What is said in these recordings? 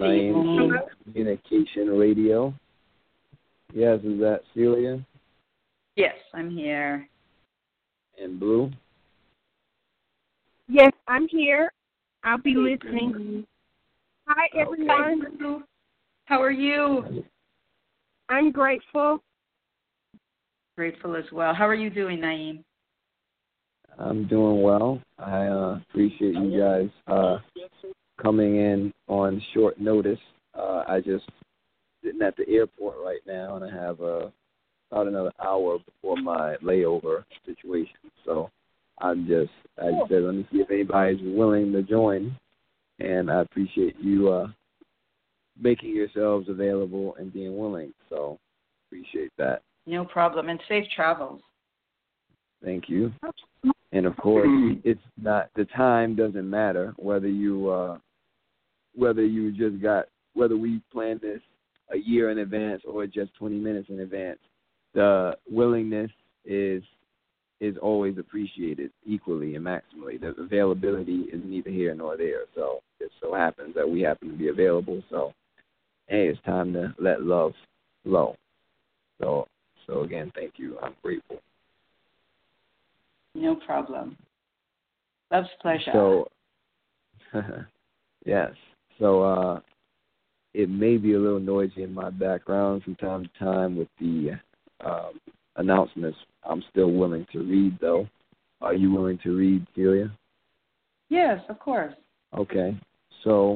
Good Naeem evening. Communication Radio. Yes, is that Celia Yes, I'm here. and Blue? Yes, I'm here. I'll be listening. Hi, everyone. Okay. How are you? I'm grateful. Grateful as well. How are you doing, Naeem? I'm doing well. I appreciate you guys coming in on short notice. I just sitting at the airport right now, and I have about another hour before my layover situation. So I just said, let me see if anybody's willing to join, and I appreciate you making yourselves available and being willing. So appreciate that. No problem. And safe travels. Thank you. And of course, it's not, the time doesn't matter whether we planned this a year in advance or just 20 minutes in advance. The willingness is always appreciated equally and maximally. The availability is neither here nor there. So it so happens that we happen to be available. So hey, it's time to let love flow. So again, thank you. I'm grateful. No problem. Love's pleasure. So, yes. So it may be a little noisy in my background from time to time with the announcements. I'm still willing to read, though. Are you willing to read, Celia? Yes, of course. Okay. So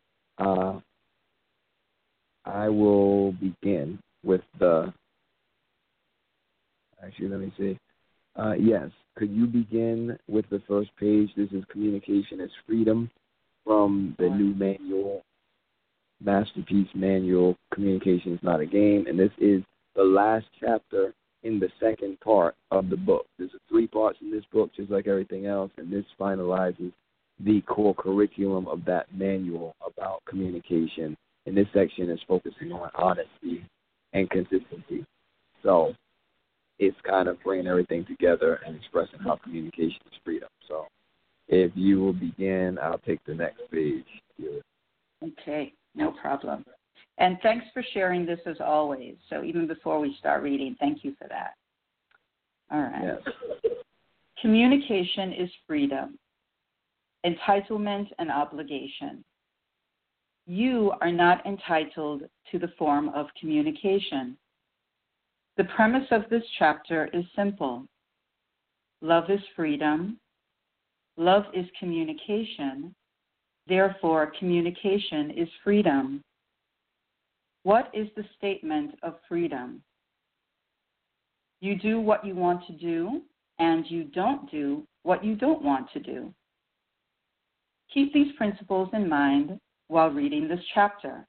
I will begin with the... Actually, let me see. Yes. Could you begin with the first page? This is Communication is Freedom from the new manual, Masterpiece Manual, Communication is Not a Game. And this is the last chapter in the second part of the book. There's 3 parts in this book, just like everything else, and this finalizes the core curriculum of that manual about communication. And this section is focusing on honesty and consistency. So it's kind of bringing everything together and expressing how communication is freedom. So if you will begin, I'll take the next page. Okay, no problem. And thanks for sharing this as always. So even before we start reading, thank you for that. All right. Yes. Communication is freedom, entitlement and obligation. You are not entitled to the form of communication. The premise of this chapter is simple. Love is freedom. Love is communication. Therefore, communication is freedom. What is the statement of freedom? You do what you want to do, and you don't do what you don't want to do. Keep these principles in mind while reading this chapter.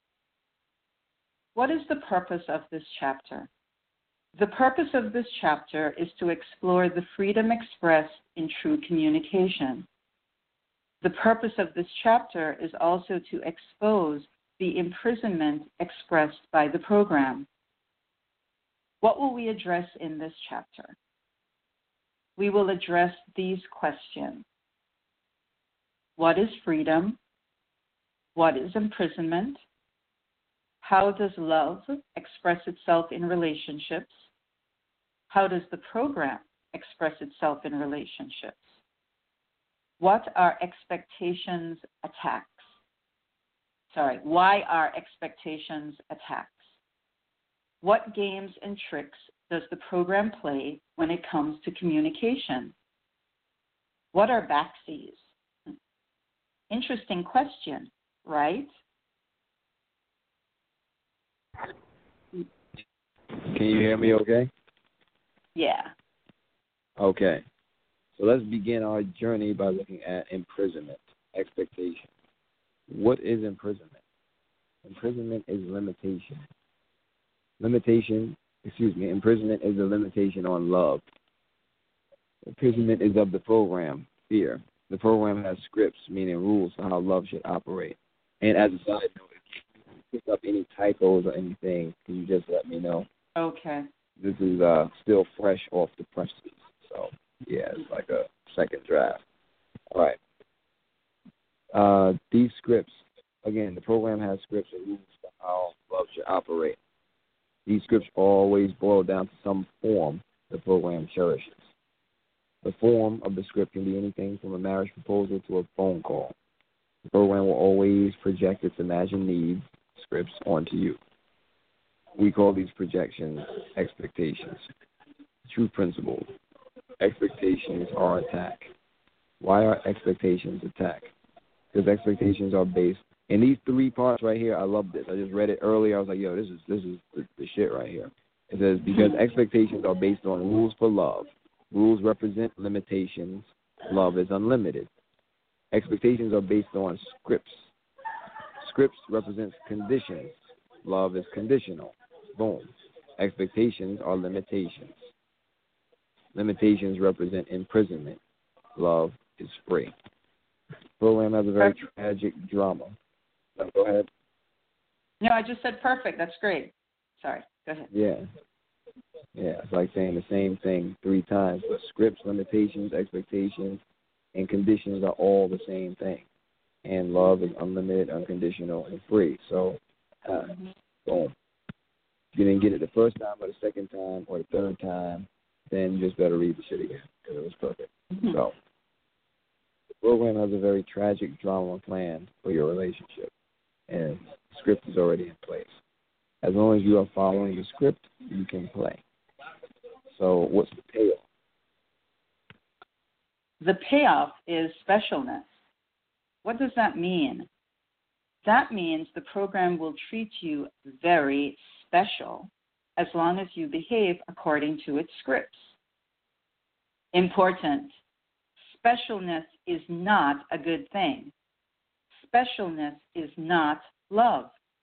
What is the purpose of this chapter? The purpose of this chapter is to explore the freedom expressed in true communication. The purpose of this chapter is also to expose the imprisonment expressed by the program. What will we address in this chapter? We will address these questions. What is freedom? What is imprisonment? How does love express itself in relationships? How does the program express itself in relationships? What are expectations attacks? Why are expectations attacks? What games and tricks does the program play when it comes to communication? What are backseas? Interesting question, right? Can you hear me okay? Yeah. Okay. So let's begin our journey by looking at imprisonment, expectation. What is imprisonment? Imprisonment is limitation. Imprisonment is a limitation on love. Imprisonment is of the program, fear. The program has scripts, meaning rules for how love should operate. And as a side note, if you pick up any typos or anything, can you just let me know? Okay. This is still fresh off the presses. So, yeah, it's like a second draft. All right. These scripts, again, the program has scripts and rules for how love should operate. These scripts always boil down to some form the program cherishes. The form of the script can be anything from a marriage proposal to a phone call. The program will always project its imagined needs, scripts, onto you. We call these projections expectations. True principles. Expectations are attack. Why are expectations attack? Because expectations are based in these three parts right here. I love this. I just read it earlier. I was like, yo, this is the shit right here. It says, because expectations are based on rules for love. Rules represent limitations. Love is unlimited. Expectations are based on scripts. Scripts represents conditions. Love is conditional. Boom. Expectations are limitations. Limitations represent imprisonment. Love is free. The program has a very tragic drama. No, go ahead. No, I just said perfect. That's great. Sorry. Go ahead. Yeah. Yeah, it's like saying the same thing 3 times. But scripts, limitations, expectations, and conditions are all the same thing. And love is unlimited, unconditional, and free. So, boom. If you didn't get it the first time or the second time or the third time, then you just better read the shit again because it was perfect. So, the program has a very tragic drama planned for your relationship, and the script is already in place. As long as you are following the script, you can play. So what's the payoff? The payoff is specialness. What does that mean? That means the program will treat you very special as long as you behave according to its scripts. Important. Specialness is not a good thing. Specialness is not love.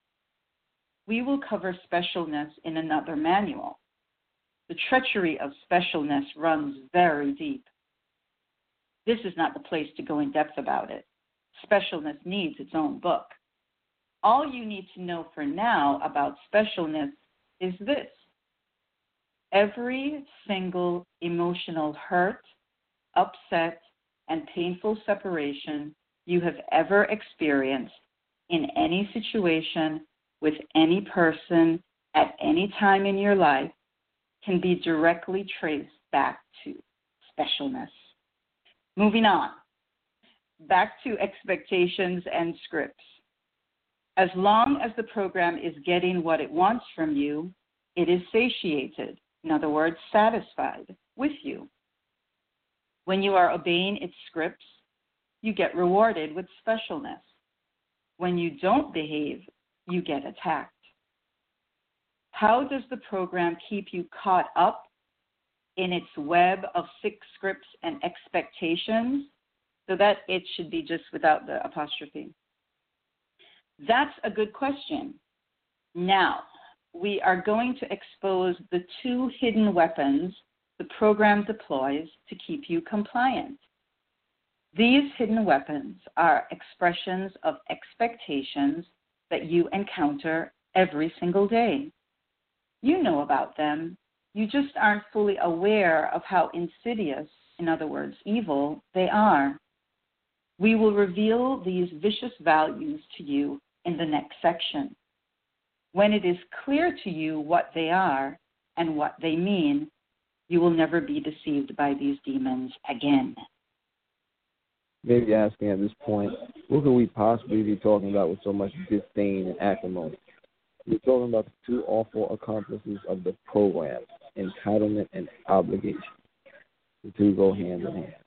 We will cover specialness in another manual. The treachery of specialness runs very deep. This is not the place to go in depth about it. Specialness needs its own book. All you need to know for now about specialness is this. Every single emotional hurt, upset, and painful separation you have ever experienced in any situation with any person at any time in your life can be directly traced back to specialness. Moving on, back to expectations and scripts. As long as the program is getting what it wants from you, it is satiated, in other words, satisfied with you. When you are obeying its scripts, you get rewarded with specialness. When you don't behave, you get attacked. How does the program keep you caught up in its web of 6 scripts and expectations so that it should be just without the apostrophe? That's a good question. Now, we are going to expose the 2 hidden weapons the program deploys to keep you compliant. These hidden weapons are expressions of expectations that you encounter every single day. You know about them. You just aren't fully aware of how insidious, in other words, evil, they are. We will reveal these vicious values to you in the next section. When it is clear to you what they are and what they mean, you will never be deceived by these demons again. Maybe asking at this point, what could we possibly be talking about with so much disdain and acrimony? We're talking about the 2 awful accomplices of the program, entitlement and obligation. The 2 go hand in hand.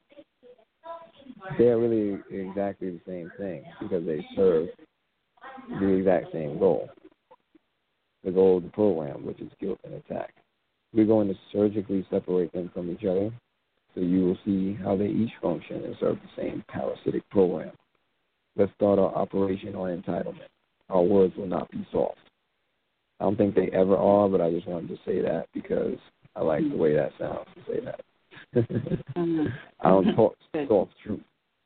They're really exactly the same thing because they serve the exact same goal. The goal of the program, which is guilt and attack. We're going to surgically separate them from each other so you will see how they each function and serve the same parasitic program. Let's start our operation on entitlement. Our words will not be soft. I don't think they ever are, but I just wanted to say that because I like the way that sounds to say that. I don't talk soft truth.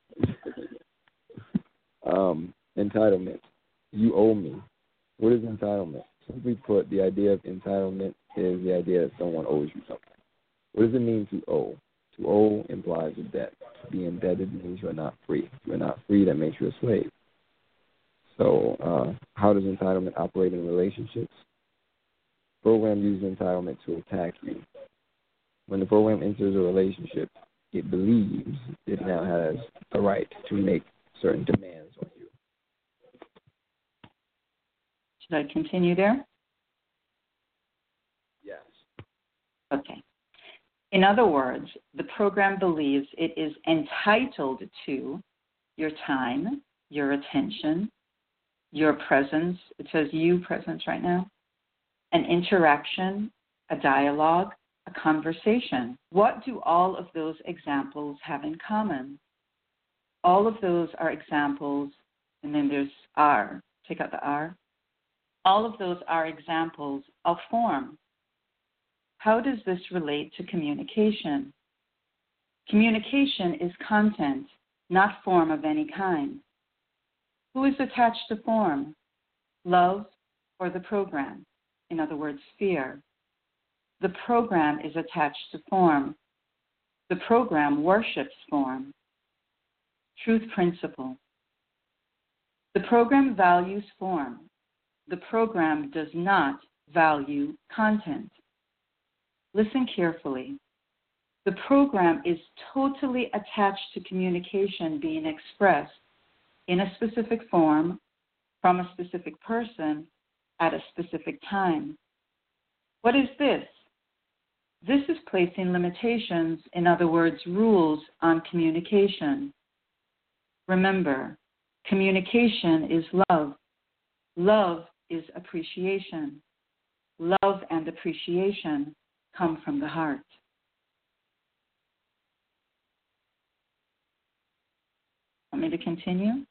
Entitlement. You owe me. What is entitlement? Simply put, the idea of entitlement is the idea that someone owes you something. What does it mean to owe? To owe implies a debt. To be indebted means you are not free. If you are not free, that makes you a slave. So how does entitlement operate in relationships? Program uses entitlement to attack you. When the program enters a relationship, it believes it now has the right to make certain demands on you. Should I continue there? Yes. Okay. In other words, the program believes it is entitled to your time, your attention, your presence. It says you presence right now. An interaction, a dialogue, a conversation. What do all of those examples have in common? All of those are examples, and then there's R. Take out the R. All of those are examples of form. How does this relate to communication? Communication is content, not form of any kind. Who is attached to form? Love or the program? In other words, fear. The program is attached to form. The program worships form. Truth principle. The program values form. The program does not value content. Listen carefully. The program is totally attached to communication being expressed in a specific form, from a specific person, at a specific time. What is this? This is placing limitations, in other words, rules on communication. Remember, communication is love. Love is appreciation. Love and appreciation come from the heart. Want me to continue?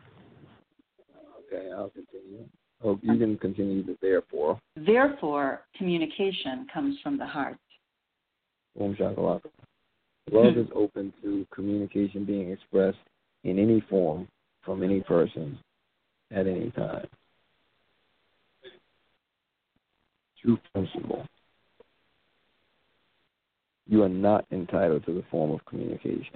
Okay, I'll continue. Oh, you can continue the therefore. Therefore, communication comes from the heart. Boom shakalaka. Love is open to communication being expressed in any form from any person at any time. True principle. You are not entitled to the form of communication.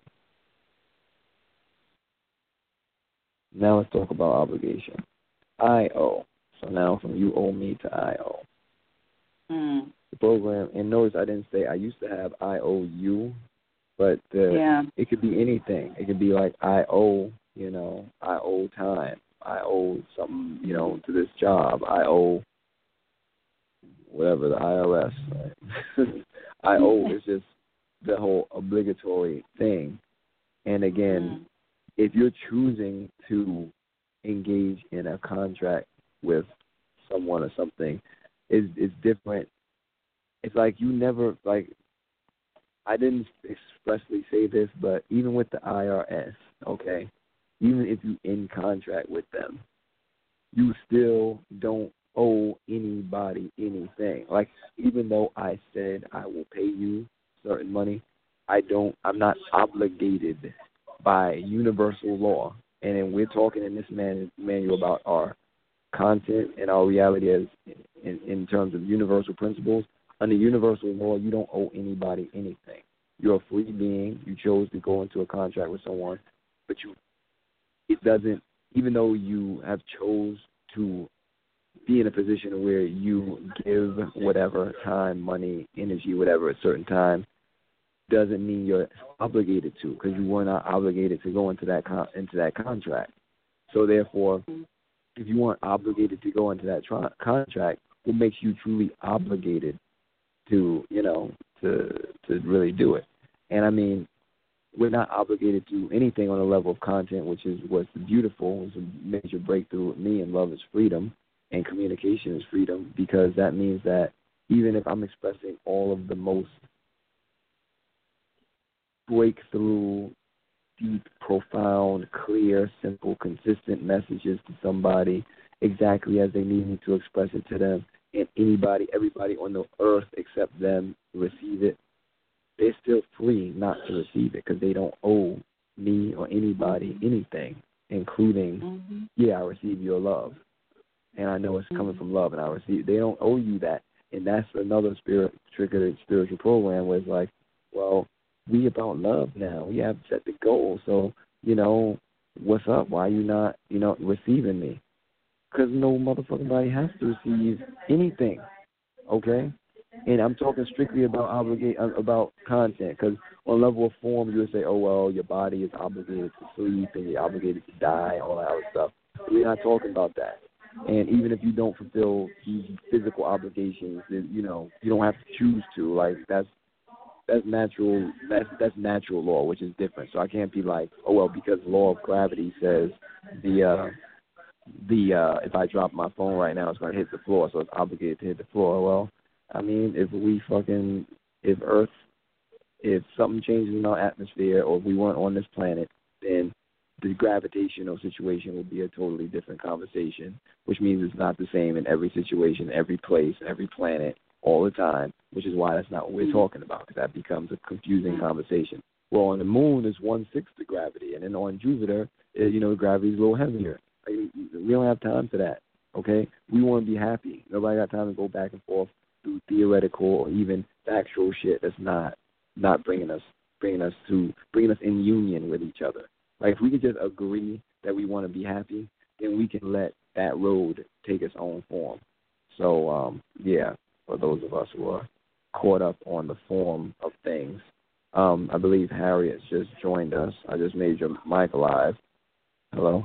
Now let's talk about obligation. I owe. So now from you owe me to I owe. The program, and notice I didn't say I used to have I owe you, but it could be anything. It could be like I owe, I owe time. I owe something, to this job. I owe whatever, the IRS. Right? I owe is just the whole obligatory thing. And again, if you're choosing to engage in a contract with someone or something, it's different. It's like you never, I didn't expressly say this, but even with the IRS, okay, even if you're in contract with them, you still don't owe anybody anything. Like, even though I said I will pay you certain money, I'm not obligated by universal law. And then we're talking in this manual about our content and our reality as in terms of universal principles. Under universal law, you don't owe anybody anything. You're a free being. You chose to go into a contract with someone, but it doesn't, even though you have chose to be in a position where you give whatever time, money, energy, whatever at a certain time, doesn't mean you're obligated to, because you were not obligated to go into that contract. So therefore, if you weren't obligated to go into that contract, what makes you truly obligated to, to really do it? And I mean, we're not obligated to anything on a level of content, which is what's beautiful, was a major breakthrough with me, and love is freedom, and communication is freedom, because that means that even if I'm expressing all of the most breakthrough, deep, profound, clear, simple, consistent messages to somebody exactly as they need me to express it to them, and everybody on the earth except them receive it, they're still free not to receive it, because they don't owe me or anybody anything, including, I receive your love, and I know it's coming from love, and I receive. They don't owe you that, and that's another spiritual program where it's like, well, we about love now. We have set the goal, so what's up? Why are you not, receiving me? because no motherfucking body has to receive anything, okay? And I'm talking strictly about content, because on level of form, you would say, oh, well, your body is obligated to sleep and you're obligated to die, all that other stuff. We're not talking about that. And even if you don't fulfill these physical obligations, then, you don't have to choose to. Like, that's natural. That's natural law, which is different. So I can't be like, oh, well, because the law of gravity says if I drop my phone right now, it's going to hit the floor, so it's obligated to hit the floor. Well, I mean, if something changes in our atmosphere, or if we weren't on this planet, then the gravitational situation would be a totally different conversation, which means it's not the same in every situation, every place, every planet, all the time, which is why that's not what we're talking about, because that becomes a confusing conversation. Well, on the moon is 1/6 the gravity, and then on Jupiter, gravity is a little heavier. We don't have time for that, okay? We want to be happy. Nobody got time to go back and forth through theoretical or even factual shit that's not bringing us in union with each other. Like, if we could just agree that we want to be happy, then we can let that road take its own form. So, for those of us who are caught up on the form of things, I believe Harriet's just joined us. I just made your mic live. Hello?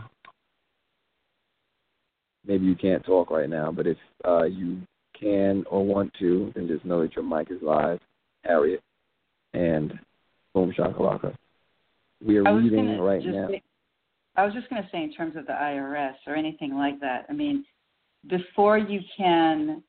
Maybe you can't talk right now, but if you can or want to, then just know that your mic is live, Harriet, and boom shakalaka. We are reading right now. I was just going to say, in terms of the IRS or anything like that, I mean, before you can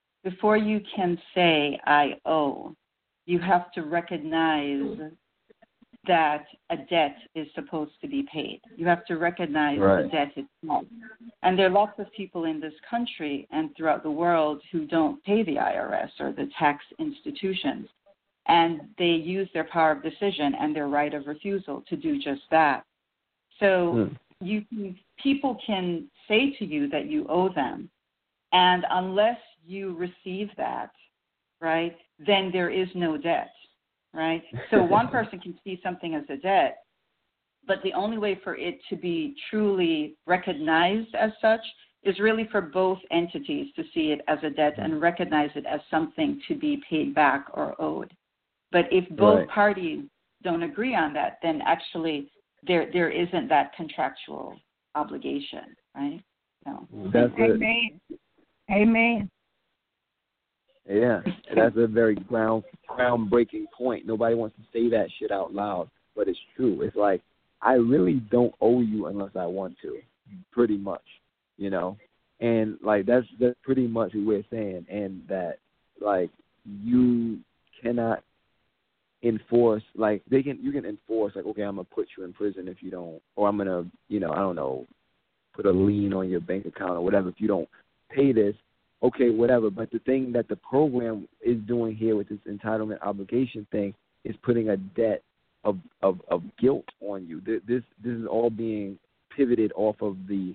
say I owe, you have to recognize that a debt is supposed to be paid. You have to recognize the debt itself. And there are lots of people in this country and throughout the world who don't pay the IRS or the tax institutions. And they use their power of decision and their right of refusal to do just that. So people can say to you that you owe them, and unless you receive that, right, then there is no debt, right? So one person can see something as a debt, but the only way for it to be truly recognized as such is really for both entities to see it as a debt and recognize it as something to be paid back or owed. But if both parties don't agree on that, then actually there isn't that contractual obligation, right? So. Amen. Amen. Yeah, that's a very groundbreaking point. Nobody wants to say that shit out loud, but it's true. It's like, I really don't owe you unless I want to, pretty much, And, like, that's pretty much what we're saying, and that, like, you cannot enforce, like, you can enforce, like, okay, I'm going to put you in prison if you don't, or I'm going to, I don't know, put a lien on your bank account or whatever if you don't pay this. Okay, whatever. But the thing that the program is doing here with this entitlement obligation thing is putting a debt of guilt on you. This is all being pivoted off of the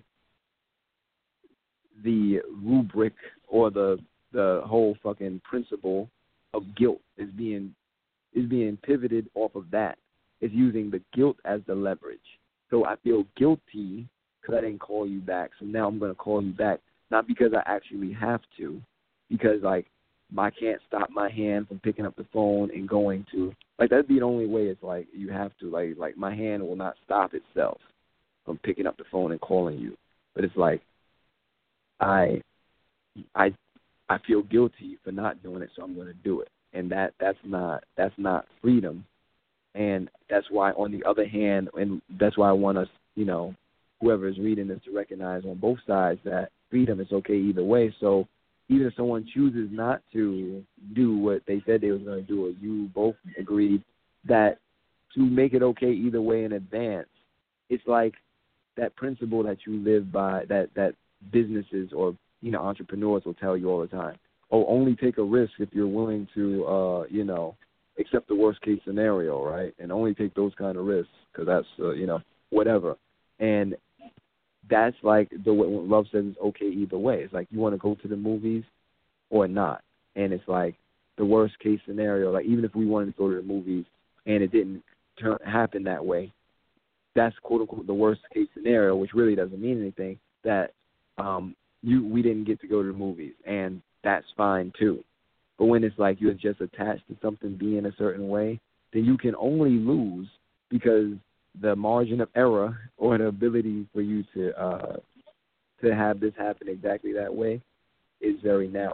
rubric or the whole fucking principle of guilt is being pivoted off of that. It's using the guilt as the leverage. So I feel guilty because I didn't call you back. So now I'm going to call you back. Not because I actually have to, because, like, I can't stop my hand from picking up the phone and going to, like, that'd be the only way. It's like you have to, like my hand will not stop itself from picking up the phone and calling you. But it's like I feel guilty for not doing it, so I'm going to do it, and that's not freedom. And that's why, on the other hand, and that's why I want us, whoever is reading this, to recognize on both sides that freedom is okay either way. So even if someone chooses not to do what they said they was going to do, or you both agreed that to make it okay either way in advance, it's like that principle that you live by, that businesses or entrepreneurs will tell you all the time. Oh, only take a risk if you're willing to accept the worst case scenario, right? And only take those kind of risks because that's whatever. And that's like when love says it's okay either way. It's like you want to go to the movies or not. And it's like the worst case scenario, like even if we wanted to go to the movies and it didn't happen that way, that's quote unquote the worst case scenario, which really doesn't mean anything, that we didn't get to go to the movies, and that's fine too. But when it's like you're just attached to something being a certain way, then you can only lose because the margin of error or the ability for you to have this happen exactly that way is very narrow.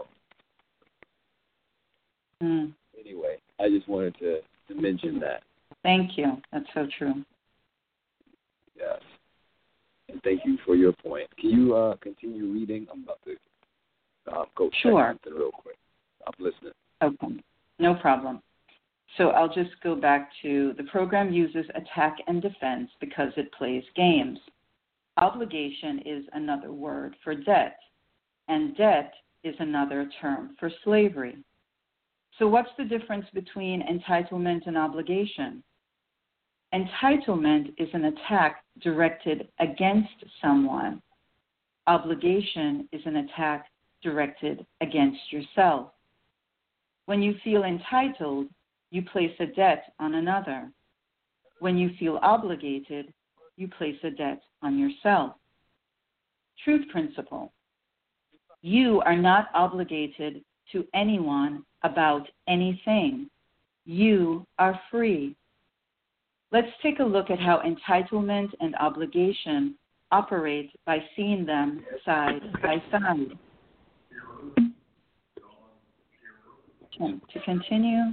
Anyway, I just wanted to mention that. Thank you. That's so true. Yes. And thank you for your point. Can you continue reading? I'm about to go check something real quick. I'm listening. Okay. No problem. So I'll just go back to the program uses attack and defense because it plays games. Obligation is another word for debt, and debt is another term for slavery. So what's the difference between entitlement and obligation? Entitlement is an attack directed against someone. Obligation is an attack directed against yourself. When you feel entitled, you place a debt on another. When you feel obligated, you place a debt on yourself. Truth principle. You are not obligated to anyone about anything. You are free. Let's take a look at how entitlement and obligation operate by seeing them side by side. To continue.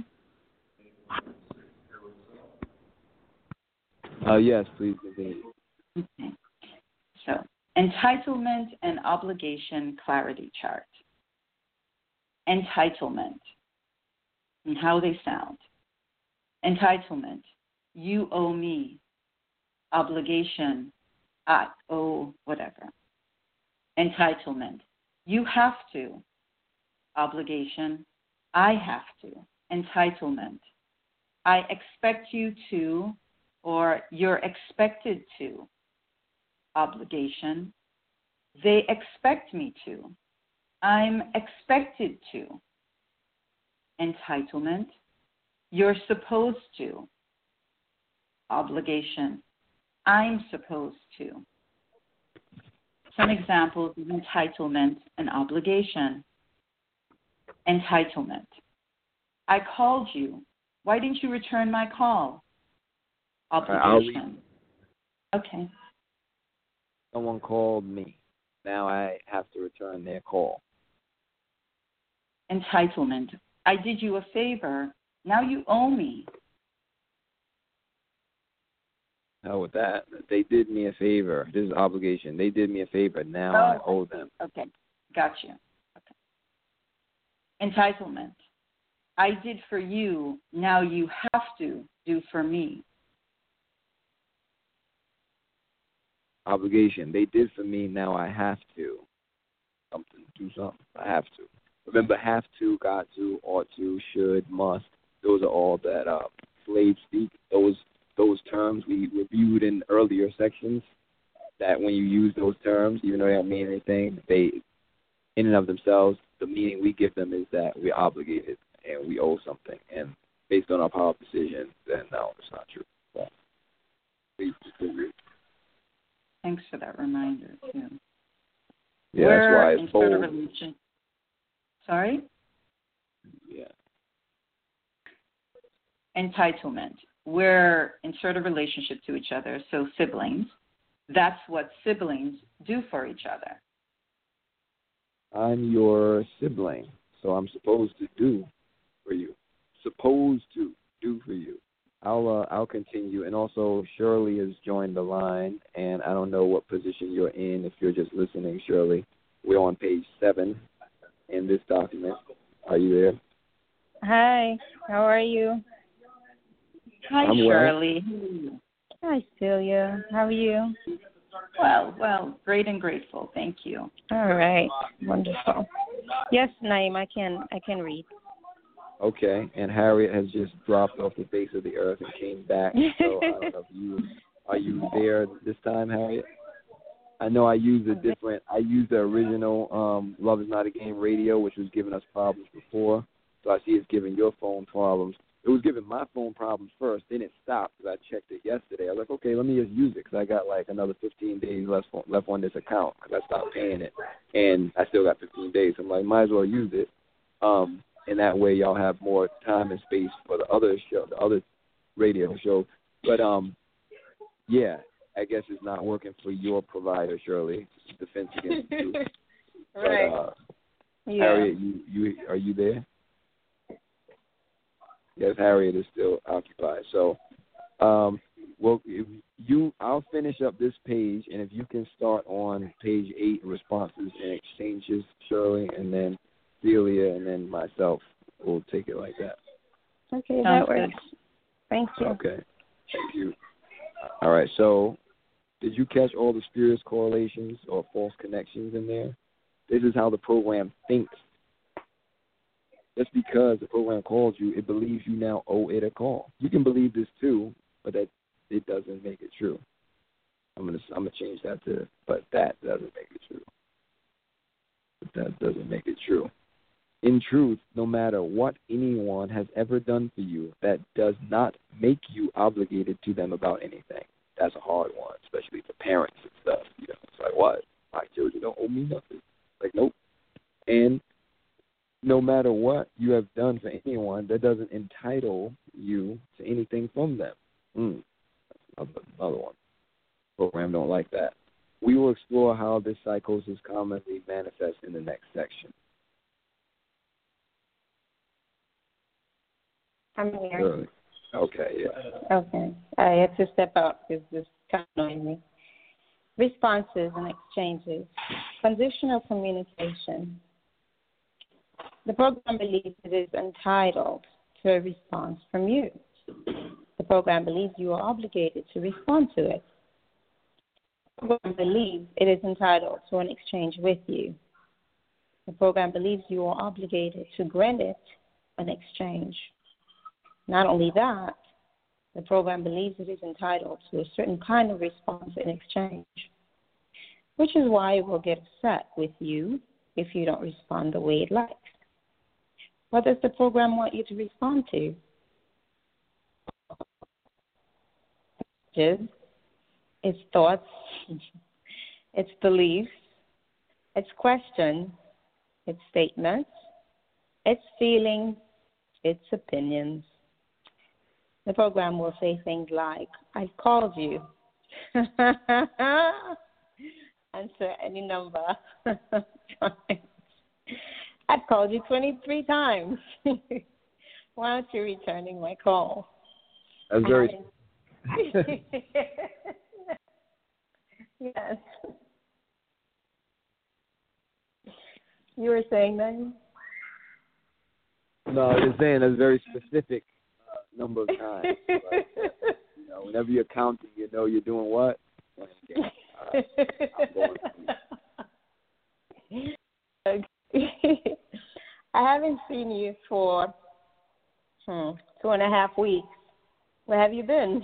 Yes, please continue. Okay. So, entitlement and obligation clarity chart. Entitlement and how they sound. Entitlement, you owe me. Obligation, I owe whatever. Entitlement, you have to. Obligation, I have to. Entitlement, I expect you to, or you're expected to. Obligation, they expect me to. I'm expected to. Entitlement, you're supposed to. Obligation, I'm supposed to. Some examples of entitlement and obligation. Entitlement, I called you. Why didn't you return my call? Obligation. Okay. Someone called me. Now I have to return their call. Entitlement. I did you a favor. Now you owe me. Hell with that. They did me a favor. This is obligation. They did me a favor. Now I owe them. Okay. Got you. Okay. Entitlement. I did for you. Now you have to do for me. Obligation. They did for me. Now I have to. Do something. I have to. Remember, have to, got to, ought to, should, must. Those are all that slave speak. Those terms we reviewed in earlier sections. That when you use those terms, even though they don't mean anything, they, in and of themselves, the meaning we give them is that we're obligated and we owe something. And based on our power of decision, then no, it's not true. So, please disagree. Thanks for that reminder, too. Yeah, that's why it's bold. Sorry? Yeah. Entitlement. We're in sort of relationship to each other, so siblings. That's what siblings do for each other. I'm your sibling, so I'm supposed to do for you. Supposed to do for you. I'll continue. And also, Shirley has joined the line, and I don't know what position you're in if you're just listening, Shirley. We're on page 7 in this document. Are you there? Hi, how are you? Hi, I'm Shirley. Well. Hi, Celia. How are you? Well, great and grateful. Thank you. All right, wonderful. Yes, Naeem, I can read. Okay, and Harriet has just dropped off the face of the earth and came back. So I don't know if are you there this time, Harriet? I know I used the original Love Is Not a Game radio, which was giving us problems before. So I see it's giving your phone problems. it was giving my phone problems first. Then it stopped because I checked it yesterday. I was like, okay, let me just use it because I got like another 15 days left on this account because I stopped paying it, and I still got 15 days. I'm like, might as well use it, and that way y'all have more time and space for the other show, the other radio show. But yeah, I guess it's not working for your provider, Shirley. Defense Against the Truth. Right. But, Harriet, you are you there? Yes, Harriet is still occupied. So, well, I'll finish up this page, and if you can start on page 8, responses and exchanges, Shirley, and then Celia, and then myself, we'll take it like that. Okay, that works. Thank you. Okay, thank you. All right, so did you catch all the spurious correlations or false connections in there? This is how the program thinks. Just because the program called you, it believes you now owe it a call. You can believe this too, but that it doesn't make it true. I'm gonna change that to, but that doesn't make it true. But that doesn't make it true. In truth, no matter what anyone has ever done for you, that does not make you obligated to them about anything. That's a hard one, especially for parents and stuff. You know, it's like, what? My children don't owe me nothing. Like, nope. And no matter what you have done for anyone, that doesn't entitle you to anything from them. That's another one. Program don't like that. We will explore how this psychosis commonly manifests in the next section. I'm here. Really? Okay, yeah. Okay. I had to step out because this is kind of annoying me. Responses and exchanges. Conditional communication. The program believes it is entitled to a response from you. The program believes you are obligated to respond to it. The program believes it is entitled to an exchange with you. The program believes you are obligated to grant it an exchange. Not only that, the program believes it is entitled to a certain kind of response in exchange, which is why it will get upset with you if you don't respond the way it likes. What does the program want you to respond to? Its thoughts, its beliefs, its questions, its statements, its feelings, its opinions. The program will say things like, I've called you. Answer any number. I've called you 23 times. Why aren't you returning my call? That's very... Yes. You were saying that? No, I was just saying that's a very specific number of times. Like, you know, whenever you're counting, you know you're doing what? I'm going Okay. I haven't seen you for 2.5 weeks. Where have you been?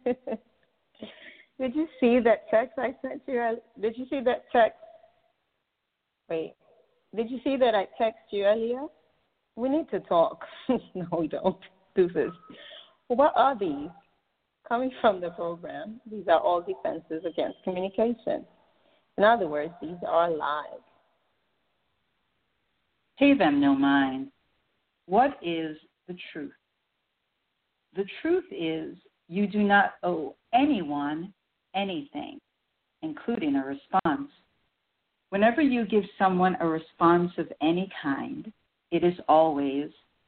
Did you see that text I sent you? Did you see that text? Wait. Did you see that I texted you earlier? We need to talk. No, we don't. Do this. What are these? Coming from the program, these are all defenses against communication. In other words, these are lies. Pay them no mind. What is the truth? The truth is you do not owe anyone anything, including a response. Whenever you give someone a response of any kind, it is always,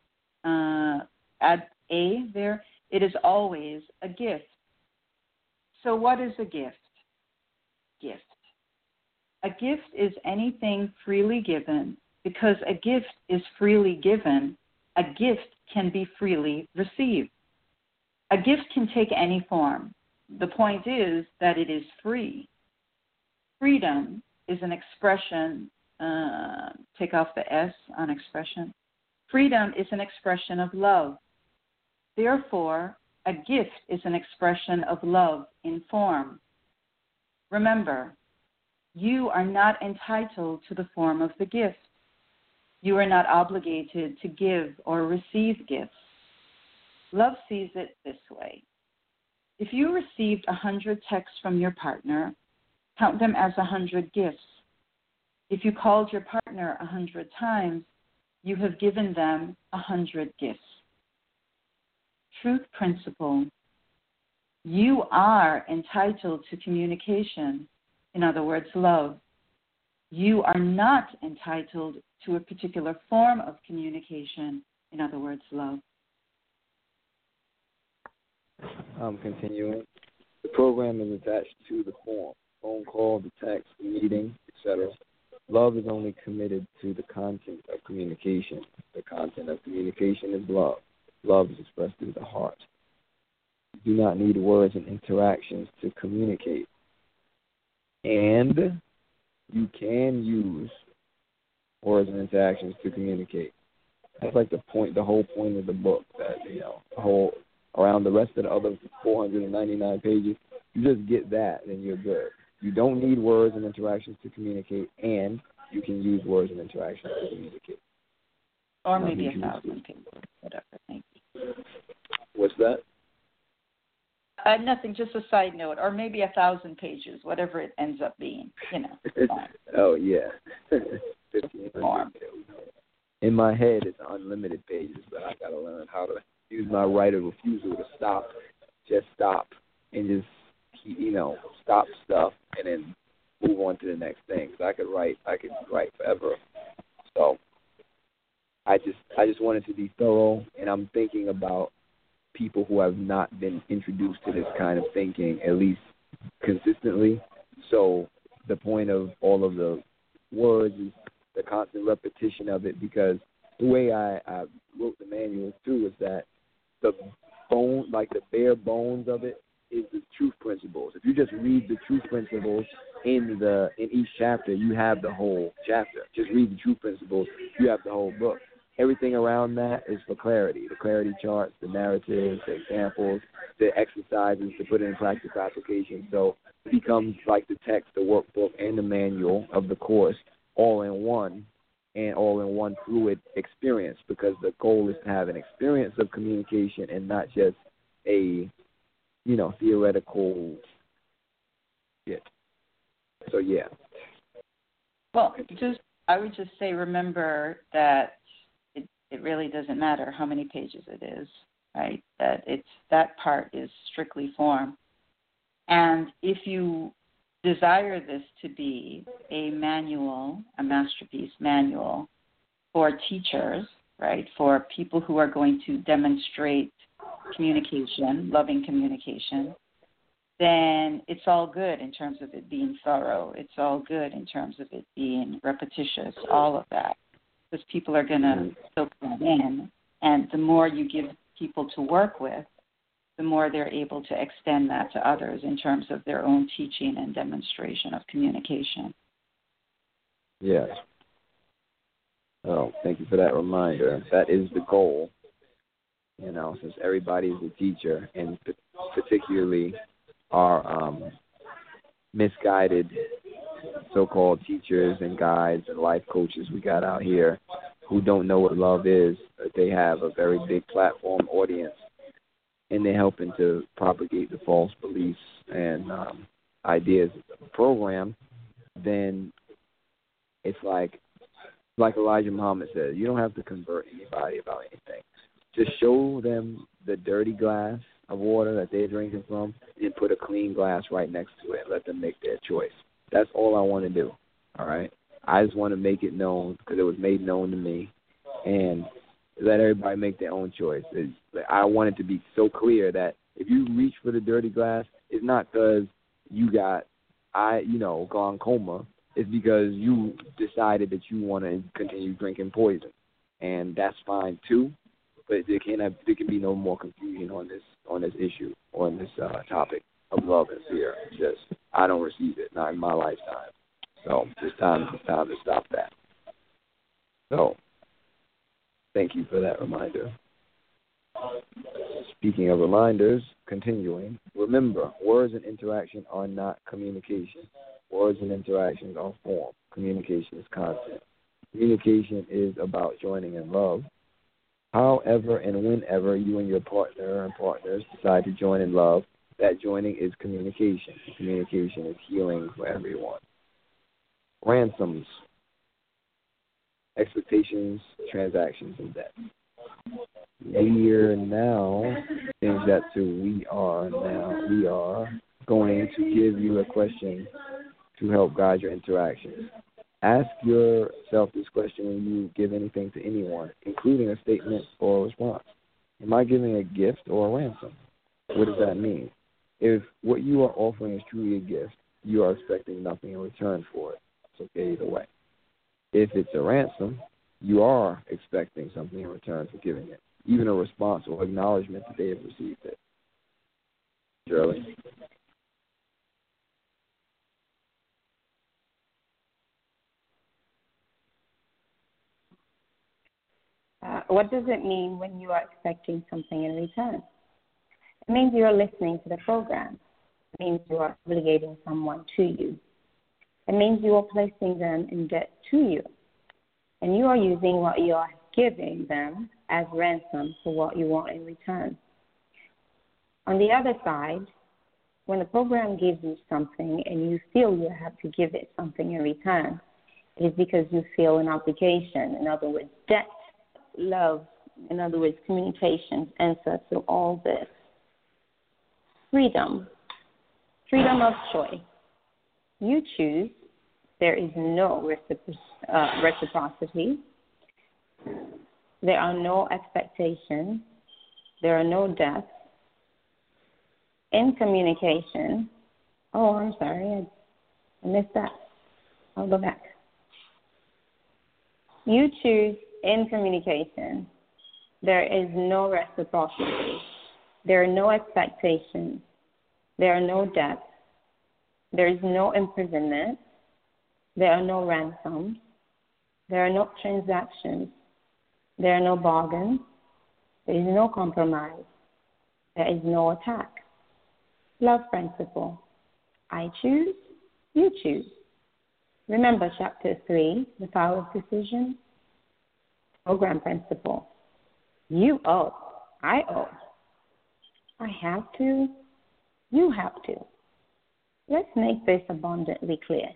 add A there, it is always a gift. So what is a gift? Gift. A gift is anything freely given. Because a gift is freely given, a gift can be freely received. A gift can take any form. The point is that it is free. Freedom is an expression, take off the S on expression. Freedom is an expression of love. Therefore, a gift is an expression of love in form. Remember, you are not entitled to the form of the gift. You are not obligated to give or receive gifts. Love sees it this way. If you received 100 texts from your partner, count them as 100 gifts. If you called your partner 100 times, you have given them 100 gifts. Truth principle. You are entitled to communication, in other words, love. You are not entitled to a particular form of communication, in other words, love. Continuing. The program is attached to the form, phone call, the text, the meeting, etc. Love is only committed to the content of communication. The content of communication is love. Love is expressed through the heart. You do not need words and interactions to communicate. And you can use words and interactions to communicate. That's like the whole point of the book. That around the rest of the other 499 pages, you just get that, and you're good. You don't need words and interactions to communicate, and you can use words and interactions to communicate. Or maybe 1,000 pages, whatever. Thank you. What's that? Nothing, just a side note, or maybe 1,000 pages, whatever it ends up being, Oh, yeah. 1,500. In my head, it's unlimited pages, but I got to learn how to use my right of refusal to stop, and just keep, stop stuff, and then move on to the next thing. So I could write forever. So I just wanted to be thorough, and I'm thinking about people who have not been introduced to this kind of thinking, at least consistently. So the point of all of the words is the constant repetition of it, because the way I wrote the manual too is that the bare bones of it is the truth principles. If you just read the truth principles in each chapter, you have the whole chapter. Just read the truth principles, you have the whole book. Everything around that is for clarity. The clarity charts, the narratives, the examples, the exercises to put in practical application. So it becomes like the text, the workbook, and the manual of the course all in one, and all in one fluid experience, because the goal is to have an experience of communication and not just a, theoretical shit. So, yeah. Well, I would just say, remember that it really doesn't matter how many pages it is, right? That part is strictly form. And if you desire this to be a manual, a masterpiece manual for teachers, right, for people who are going to demonstrate communication, loving communication, then it's all good in terms of it being thorough. It's all good in terms of it being repetitious, all of that, because people are going to soak that in. And the more you give people to work with, the more they're able to extend that to others in terms of their own teaching and demonstration of communication. Yes. Oh, thank you for that reminder. That is the goal, since everybody is a teacher, and particularly our misguided so-called teachers and guides and life coaches we got out here who don't know what love is. They have a very big platform audience, and they're helping to propagate the false beliefs and ideas of the program. Then it's like Elijah Muhammad said, you don't have to convert anybody about anything. Just show them the dirty glass of water that they're drinking from and put a clean glass right next to it and let them make their choice. That's all I want to do, all right? I just want to make it known because it was made known to me, and let everybody make their own choice. I want it to be so clear that if you reach for the dirty glass, it's not because you got, glaucoma. It's because you decided that you want to continue drinking poison, and that's fine too. But there can be no more confusion on this issue, on this topic of love and fear. It's just I don't receive it, not in my lifetime. So it's time to stop that. So thank you for that reminder. Speaking of reminders, continuing, remember, words and interaction are not communication. Words and interactions are form. Communication is content. Communication is about joining in love. However and whenever you and your partner and partners decide to join in love, that joining is communication. Communication is healing for everyone. Ransoms, expectations, transactions, and debt. We're now, change that to we are now. We are going to give you a question to help guide your interactions. Ask yourself this question when you give anything to anyone, including a statement or a response. Am I giving a gift or a ransom? What does that mean? If what you are offering is truly a gift, you are expecting nothing in return for it. It's okay either way. If it's a ransom, you are expecting something in return for giving it, even a response or acknowledgement that they have received it. Shirley? What does it mean when you are expecting something in return? It means you are listening to the program. It means you are obligating someone to you. It means you are placing them in debt to you. And you are using what you are giving them as ransom for what you want in return. On the other side, when the program gives you something and you feel you have to give it something in return, it is because you feel an obligation. In other words, debt, love, in other words, communications, answer to all this. Freedom of choice. You choose. There is no reciprocity. There are no expectations. There are no debts. In communication, I'm sorry, I missed that. I'll go back. You choose in communication. There is no reciprocity. There are no expectations. There are no debts. There is no imprisonment. There are no ransoms. There are no transactions. There are no bargains. There is no compromise. There is no attack. Love principle. I choose, you choose. Remember chapter 3, the power of decision. Program principle. You owe, I owe. I have to, you have to. Let's make this abundantly clear.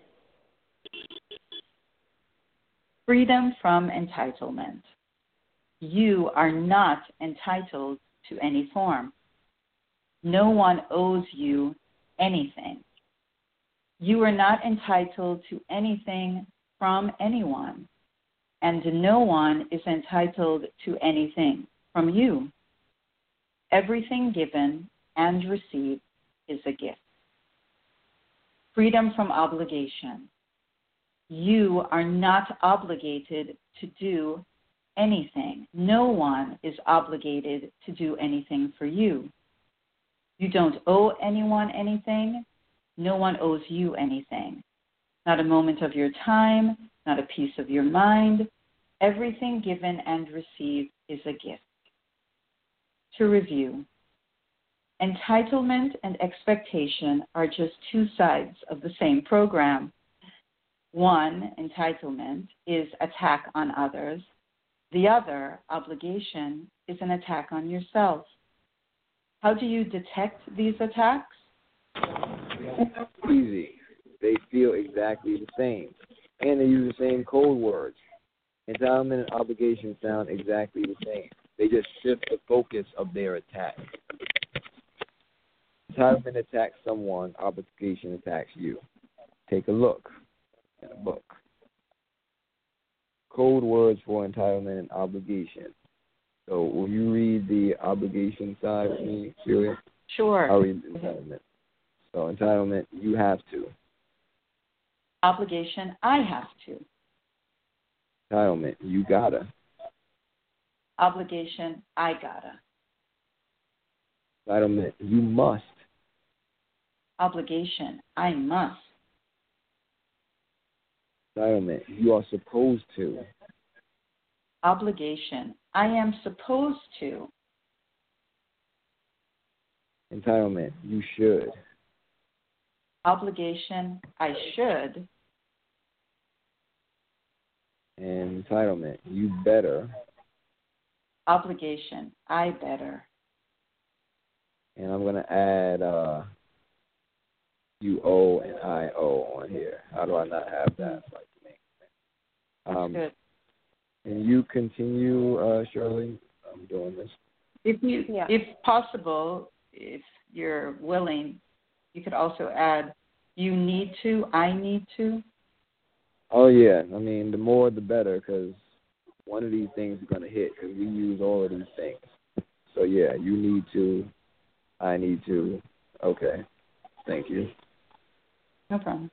Freedom from entitlement. You are not entitled to any form. No one owes you anything. You are not entitled to anything from anyone, and no one is entitled to anything from you. Everything given and received is a gift. Freedom from obligation. You are not obligated to do anything. No one is obligated to do anything for you. You don't owe anyone anything. No one owes you anything. Not a moment of your time, not a piece of your mind. Everything given and received is a gift. To review, entitlement and expectation are just two sides of the same program. One, entitlement, is attack on others. The other, obligation, is an attack on yourself. How do you detect these attacks? Easy. They feel exactly the same, and they use the same code words. Entitlement and obligation sound exactly the same. They just shift the focus of their attack. Entitlement attacks someone, obligation attacks you. Take a look in a book. Code words for entitlement and obligation. So will you read the obligation side with me, Celia? Sure. I'll read the entitlement. So entitlement, you have to. Obligation, I have to. Entitlement, you gotta. Obligation, I gotta. Entitlement, you must. Obligation, I must. Entitlement, you are supposed to. Obligation, I am supposed to. Entitlement, you should. Obligation, I should. And entitlement, you better. obligation, I better. And I'm going to add you owe and I owe on here. How do I not have that? Good. And you continue, Shirley. I'm doing this. If possible, if you're willing, you could also add you need to, I need to. Oh, yeah. I mean, the more the better, because one of these things is going to hit because we use all of these things. So, yeah, you need to, I need to. Okay. Thank you. No problem.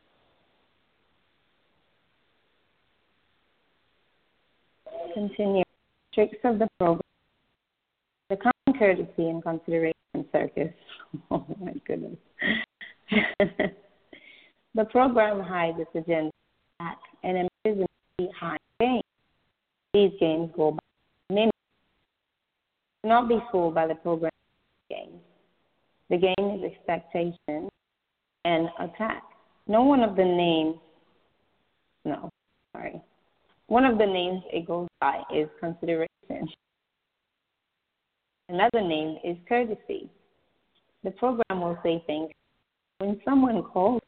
Continue. Tricks of the program. The common courtesy and consideration circus. Oh, my goodness. The program hides its agenda back and imprisons behind games. These games go by mimics. Do not be fooled by the program games. The game is expectation and attack. One of the names it goes by is consideration. Another name is courtesy. The program will say things when someone calls.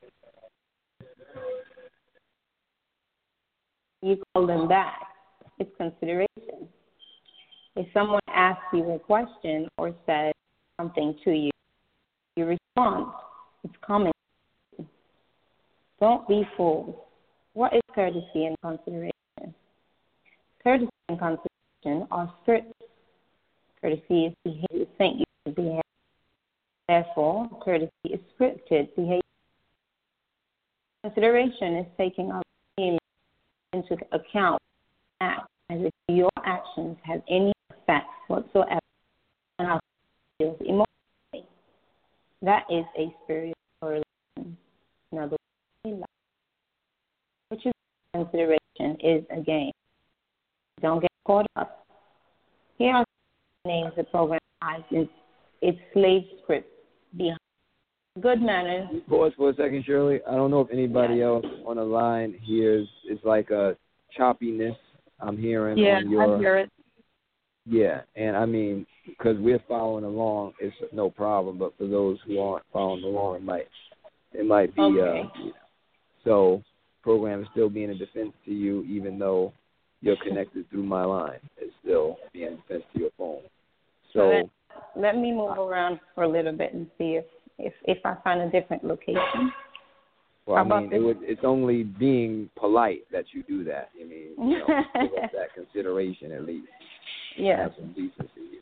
You call them back. It's consideration. If someone asks you a question or says something to you, you respond. It's common. Don't be fooled. What is courtesy and consideration? Courtesy and consideration are scripts. Courtesy is behavior sent you to behave. Therefore, courtesy is scripted behavior. Consideration is taking our feelings into account as if your actions have any effect whatsoever on how you feel emotionally. That is a spiritual relation. In other words, which is consideration is a game. Don't get caught up. Here are names the program has in its slave script behind. Good manners. Pause for a second, Shirley. I don't know if anybody else on the line hears. It's like a choppiness I'm hearing on your. I hear it. Yeah, and I mean, because we're following along, it's no problem. But for those who aren't following along, it might be. Okay. So, program is still being a defense to you, even though you're connected through my line. It's still being a defense to your phone. So let me move around for a little bit and see if I find a different location. Well, I mean, it's only being polite that you do that. I mean, give us that consideration at least. Yeah. Have some decency,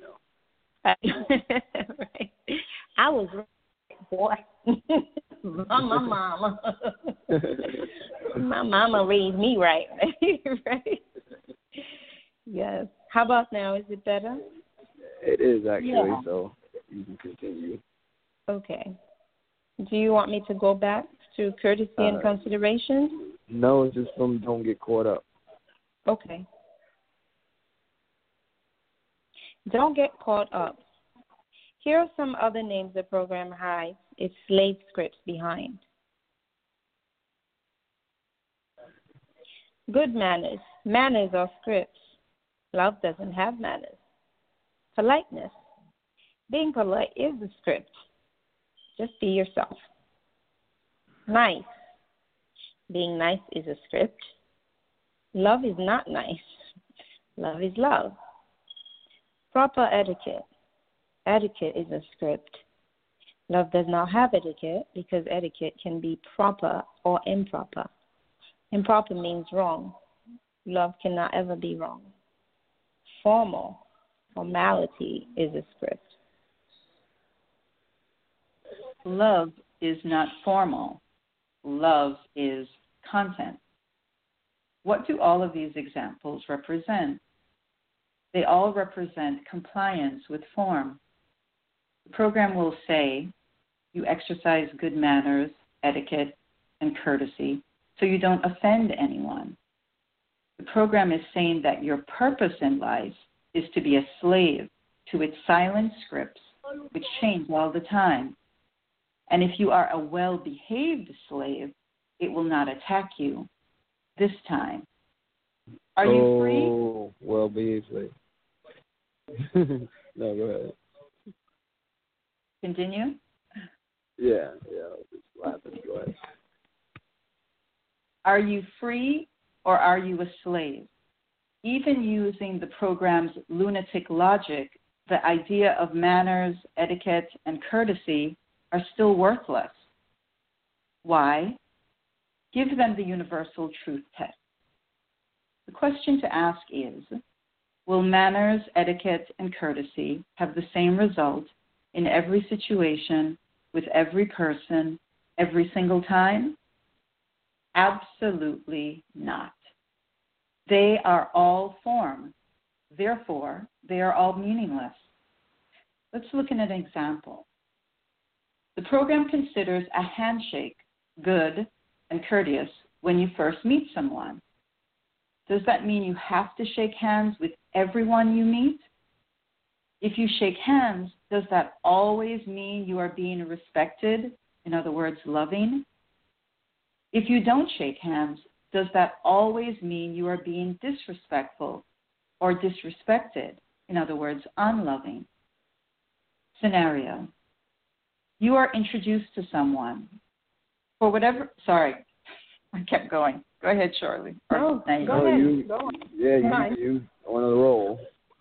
Right. I was right, boy. My mama. My mama raised me right. Right? Yes. How about now? Is it better? It is actually, Yeah. So you can continue. Okay. Do you want me to go back to courtesy and consideration? No, it's just from don't get caught up. Okay. Don't get caught up. Here are some other names the program hides its slave scripts behind. Good manners. Manners are scripts. Love doesn't have manners. Politeness. Being polite is a script. Just be yourself. Nice. Being nice is a script. Love is not nice. Love is love. Proper etiquette. Etiquette is a script. Love does not have etiquette because etiquette can be proper or improper. Improper means wrong. Love cannot ever be wrong. Formal. Formality is a script. Love is not formal. Love is content. What do all of these examples represent? They all represent compliance with form. The program will say you exercise good manners, etiquette, and courtesy so you don't offend anyone. The program is saying that your purpose in life is to be a slave to its silent scripts, which change all the time. And if you are a well-behaved slave, it will not attack you this time. Are you free? Oh, well-behaved slave. No, go ahead. Continue. Yeah, I was just laughing. Go ahead. Are you free or are you a slave? Even using the program's lunatic logic, the idea of manners, etiquette, and courtesy are still worthless. Why? Give them the universal truth test. The question to ask is, will manners, etiquette, and courtesy have the same result in every situation, with every person, every single time? Absolutely not. They are all form. Therefore, they are all meaningless. Let's look at an example. The program considers a handshake good and courteous when you first meet someone. Does that mean you have to shake hands with everyone you meet? If you shake hands, does that always mean you are being respected? In other words, loving? If you don't shake hands, does that always mean you are being disrespectful or disrespected? In other words, unloving? Scenario. You are introduced to someone. For whatever, sorry, I kept going. Go ahead, Shirley. No, go ahead. Go on. Yeah, you on a roll.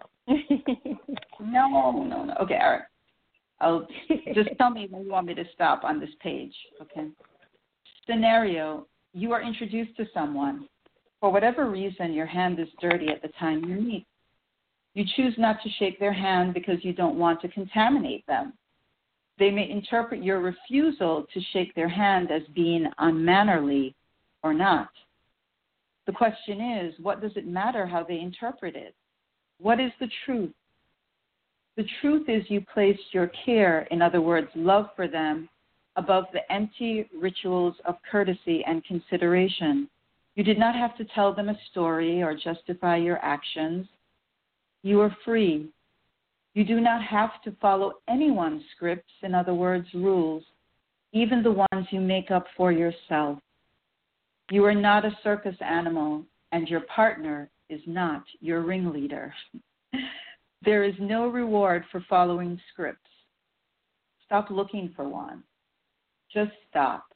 No. Okay, all right. I'll just tell me when you want me to stop on this page, okay? Scenario, you are introduced to someone. For whatever reason, your hand is dirty at the time you meet. You choose not to shake their hand because you don't want to contaminate them. They may interpret your refusal to shake their hand as being unmannerly or not. The question is, what does it matter how they interpret it? What is the truth? The truth is you placed your care, in other words, love for them, above the empty rituals of courtesy and consideration. You did not have to tell them a story or justify your actions. You are free. You do not have to follow anyone's scripts, in other words, rules, even the ones you make up for yourself. You are not a circus animal, and your partner is not your ringleader. There is no reward for following scripts. Stop looking for one. Just stop.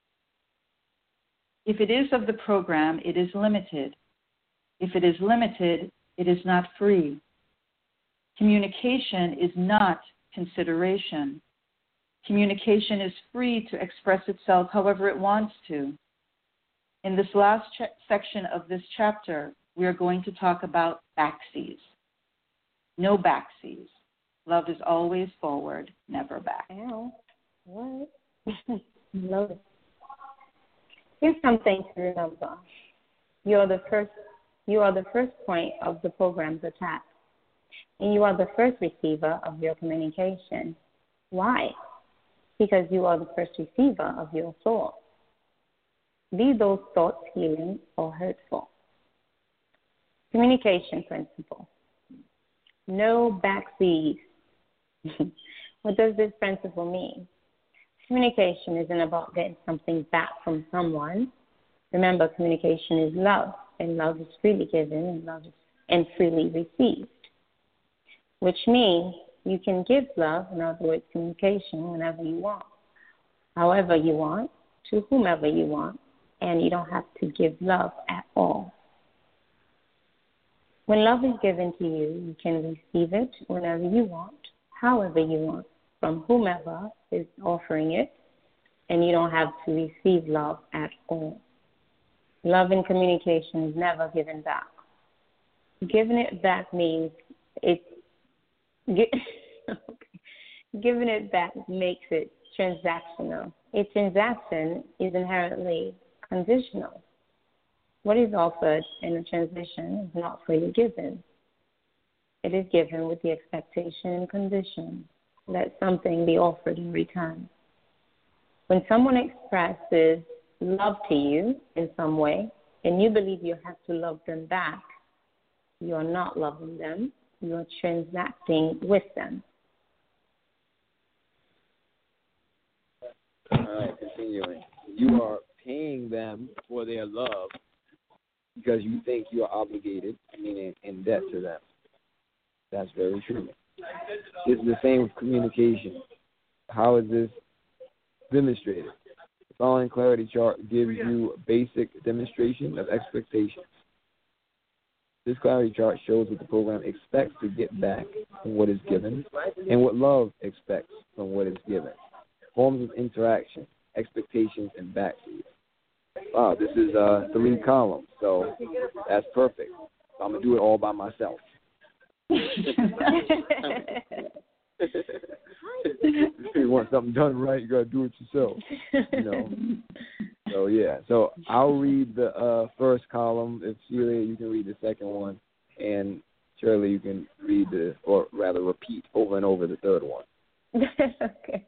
If it is of the program, it is limited. If it is limited, it is not free. Communication is not consideration. Communication is free to express itself however it wants to. In this last section of this chapter, we are going to talk about backsies. No backsies. Love is always forward, never back. Ow. What? Love it. Here's something to remember. You are the first point of the program's attack, and you are the first receiver of your communication. Why? Because you are the first receiver of your thoughts. Be those thoughts healing or hurtful. Communication principle. No backseas. What does this principle mean? Communication isn't about getting something back from someone. Remember, communication is love, and love is freely given and freely received, which means you can give love, in other words, communication, whenever you want, however you want, to whomever you want, and you don't have to give love at all. When love is given to you, you can receive it whenever you want, however you want, from whomever is offering it, and you don't have to receive love at all. Love and communication is never given back. Giving it back means giving it back makes it transactional. A transaction is inherently conditional. What is offered in a transition is not freely given. It is given with the expectation and condition that something be offered in return. When someone expresses love to you in some way, and you believe you have to love them back, you are not loving them. You are transacting with them. All right, continuing. You are paying them for their love because you think you are obligated, meaning in debt to them. That's very true. It's the same with communication. How is this demonstrated? The following clarity chart gives you a basic demonstration of expectations. This clarity chart shows what the program expects to get back from what is given and what love expects from what is given. Forms of interaction, expectations, and backfeed. Wow, this is 3 columns, so that's perfect. I'm going to do it all by myself. If you want something done right, you got to do it yourself. You know. So, yeah. So I'll read the first column. If Celia, you can read the second one. And Shirley, you can read or rather repeat over and over the third one. Okay.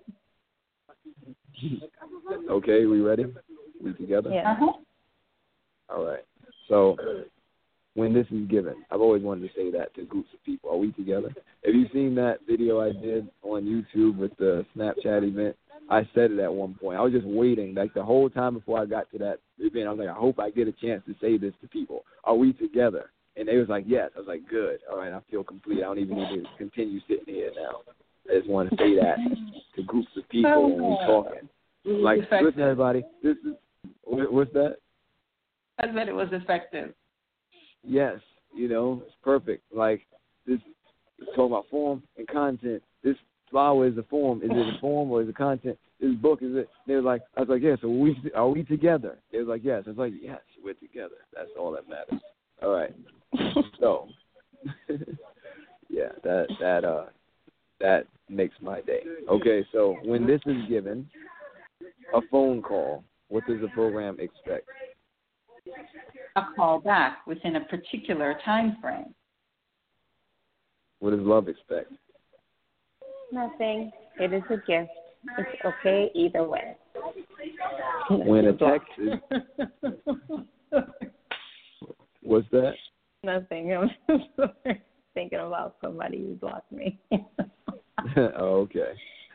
Okay, we ready? We together? Yeah. All right. So when this is given, I've always wanted to say that to groups of people. Are we together? Have you seen that video I did on YouTube with the Snapchat event? I said it at one point. I was just waiting, like the whole time before I got to that event. I was like, I hope I get a chance to say this to people. Are we together? And they was like, yes. I was like, good. All right, I feel complete. I don't even need to continue sitting here now. I just want to say that to groups of people when we're talking. Like, listen, everybody, this is, what's that? I said it was effective. Yes, you know, it's perfect. Like, this, talking about form and content. This flower is a form. Is it a form or is it content? This book, is it? They were like, I was like, yeah, so are we together? They was like, yes. I was like, yes, we're together. That's all that matters. All right. So, yeah, that makes my day. Okay, so when this is given, a phone call, what does the program expect? A call back within a particular time frame. What does love expect? Nothing. It is a gift. It's okay either way. When a text is... What's that? Nothing. I'm just thinking about somebody who blocked me. Oh, okay.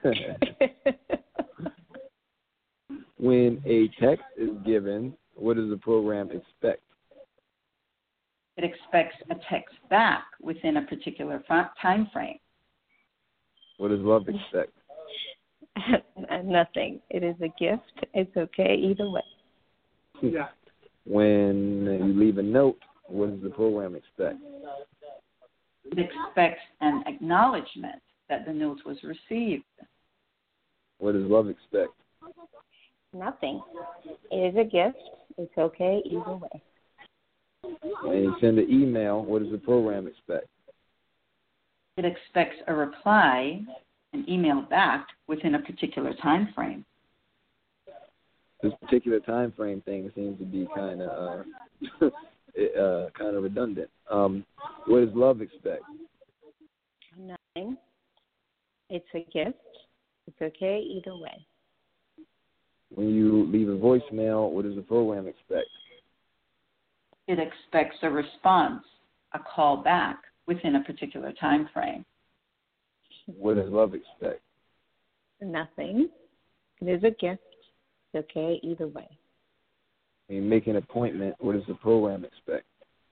When a text is given, what does the program expect? It expects a text back within a particular time frame. What does love expect? Nothing. It is a gift. It's okay either way. Yeah. When you leave a note, what does the program expect? It expects an acknowledgement that the note was received. What does love expect? Nothing. It is a gift. It's okay either way. When you send an email, what does the program expect? It expects a reply, an email back within a particular time frame. This particular time frame thing seems to be kind of redundant. What does love expect? Nothing. It's a gift. It's okay either way. When you leave a voicemail, what does the program expect? It expects a response, a call back within a particular time frame. What does love expect? Nothing. It is a gift. It's okay either way. When you make an appointment, what does the program expect?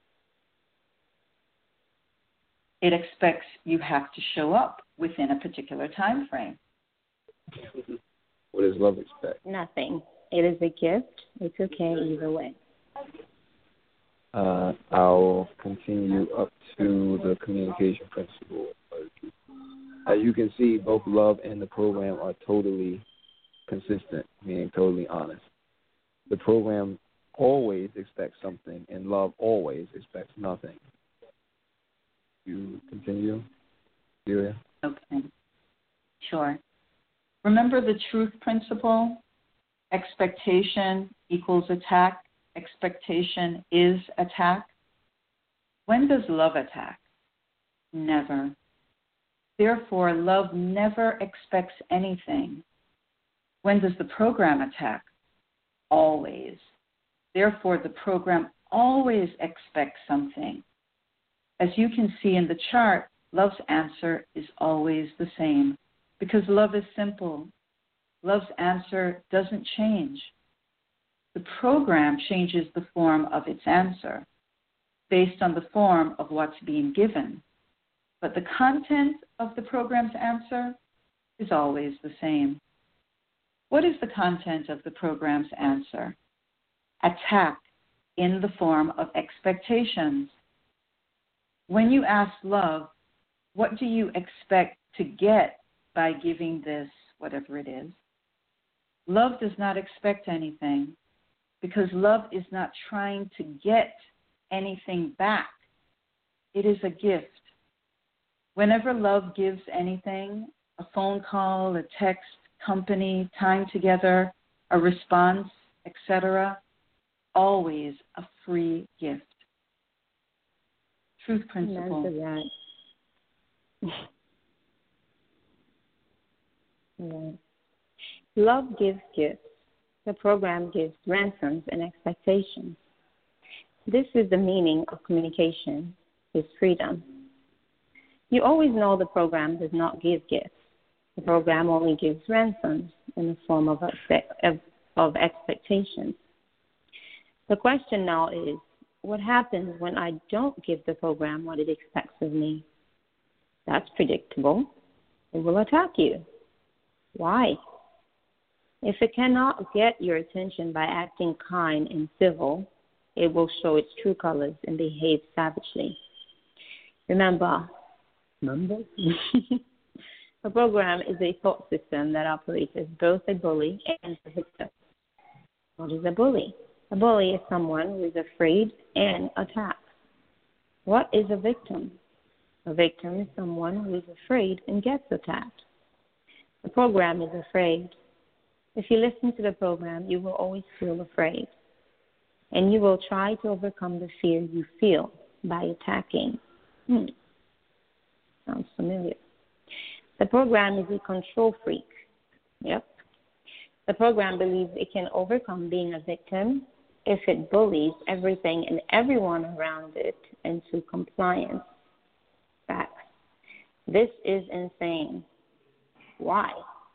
It expects you have to show up within a particular time frame. What does love expect? Nothing. It is a gift. It's okay either way. I'll continue up to the communication principle. As you can see, both love and the program are totally consistent, meaning totally honest. The program always expects something, and love always expects nothing. You continue, Celia? Okay. Sure. Remember the truth principle? Expectation equals attack. Expectation is attack. When does love attack? Never. Therefore, love never expects anything. When does the program attack? Always. Therefore, the program always expects something. As you can see in the chart, love's answer is always the same because love is simple. Love's answer doesn't change. The program changes the form of its answer based on the form of what's being given. but the content of the program's answer is always the same. What is the content of the program's answer? Attack in the form of expectations. When you ask love, what do you expect to get by giving this, whatever it is? Love does not expect anything because love is not trying to get anything back. It is a gift. Whenever love gives anything, a phone call, a text, company, time together, a response, etc., always a free gift. Truth principle. Yeah. Love gives gifts. The program gives ransoms and expectations. This is the meaning of communication, is freedom. You always know the program does not give gifts. The program only gives ransoms in the form of expectations. The question now is, what happens when I don't give the program what it expects of me? That's predictable. It will attack you. Why? If it cannot get your attention by acting kind and civil, it will show its true colors and behave savagely. Remember, a program is a thought system that operates as both a bully and a victim. What is a bully? A bully is someone who is afraid and attacks. What is a victim? A victim is someone who is afraid and gets attacked. The program is afraid. If you listen to the program, you will always feel afraid. And you will try to overcome the fear you feel by attacking. Sounds familiar. The program is a control freak. Yep. The program believes it can overcome being a victim if it bullies everything and everyone around it into compliance. Facts. This is insane. Why?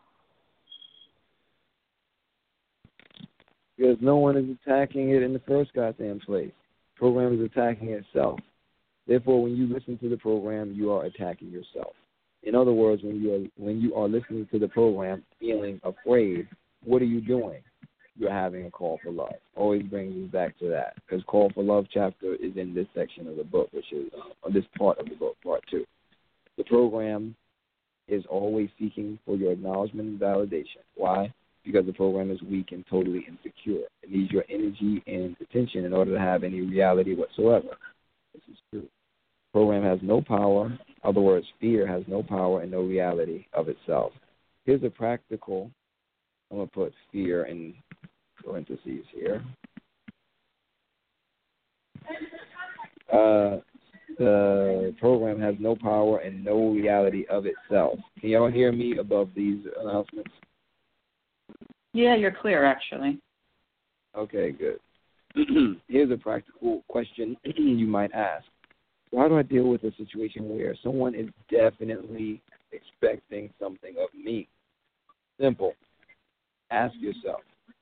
Because no one is attacking it in the first goddamn place. The program is attacking itself. Therefore, when you listen to the program, you are attacking yourself. In other words, when you are listening to the program feeling afraid, what are you doing? You're having a call for love. Always brings us back to that, because call for love chapter is in this section of the book, which is this part of the book, part 2. The program is always seeking for your acknowledgement and validation. Why? Because the program is weak and totally insecure. It needs your energy and attention in order to have any reality whatsoever. This is true. The program has no power. In other words, fear has no power and no reality of itself. Here's a practical, I'm going to put fear in parentheses here. The program has no power and no reality of itself. Can y'all hear me above these announcements? Yeah, you're clear, actually. Okay, good. Here's a practical question you might ask. How do I deal with a situation where someone is definitely expecting something of me? Simple. Ask yourself,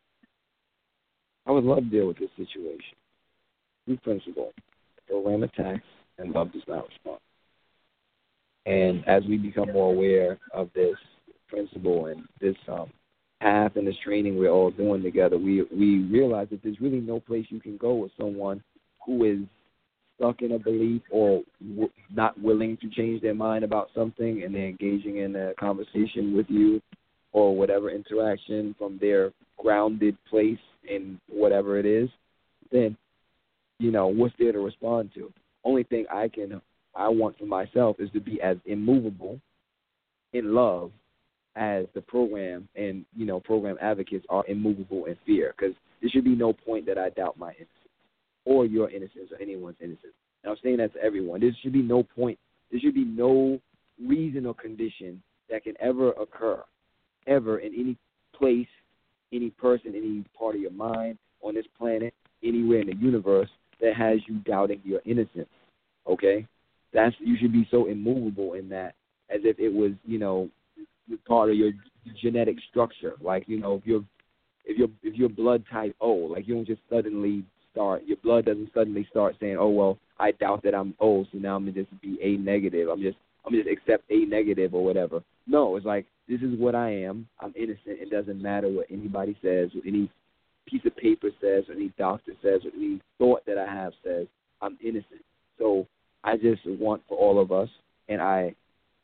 I would love to deal with this situation. True principle. The program attacks and love does not respond. And as we become more aware of this principle and this path and this training we're all doing together, we realize that there's really no place you can go with someone who is stuck in a belief or not willing to change their mind about something, and they're engaging in a conversation with you or whatever interaction from their grounded place in whatever it is. Then, what's there to respond to? Only thing I want for myself is to be as immovable in love as the program and, program advocates are immovable in fear, because there should be no point that I doubt my innocence or your innocence or anyone's innocence. And I'm saying that to everyone. There should be no point. There should be no reason or condition that can ever occur, ever, in any place, any person, any part of your mind, on this planet, anywhere in the universe, that has you doubting your innocence, okay? You should be so immovable in that, as if it was, part of your genetic structure. Like, if you're blood type O, like you don't just suddenly your blood doesn't suddenly start saying, oh, well, I doubt that I'm O, so now I'm going to just be A negative. I'm just accept a negative or whatever. No, it's like, this is what I am. I'm innocent. It doesn't matter what anybody says, what any piece of paper says, or any doctor says, or any thought that I have says. I'm innocent. So I just want for all of us, and I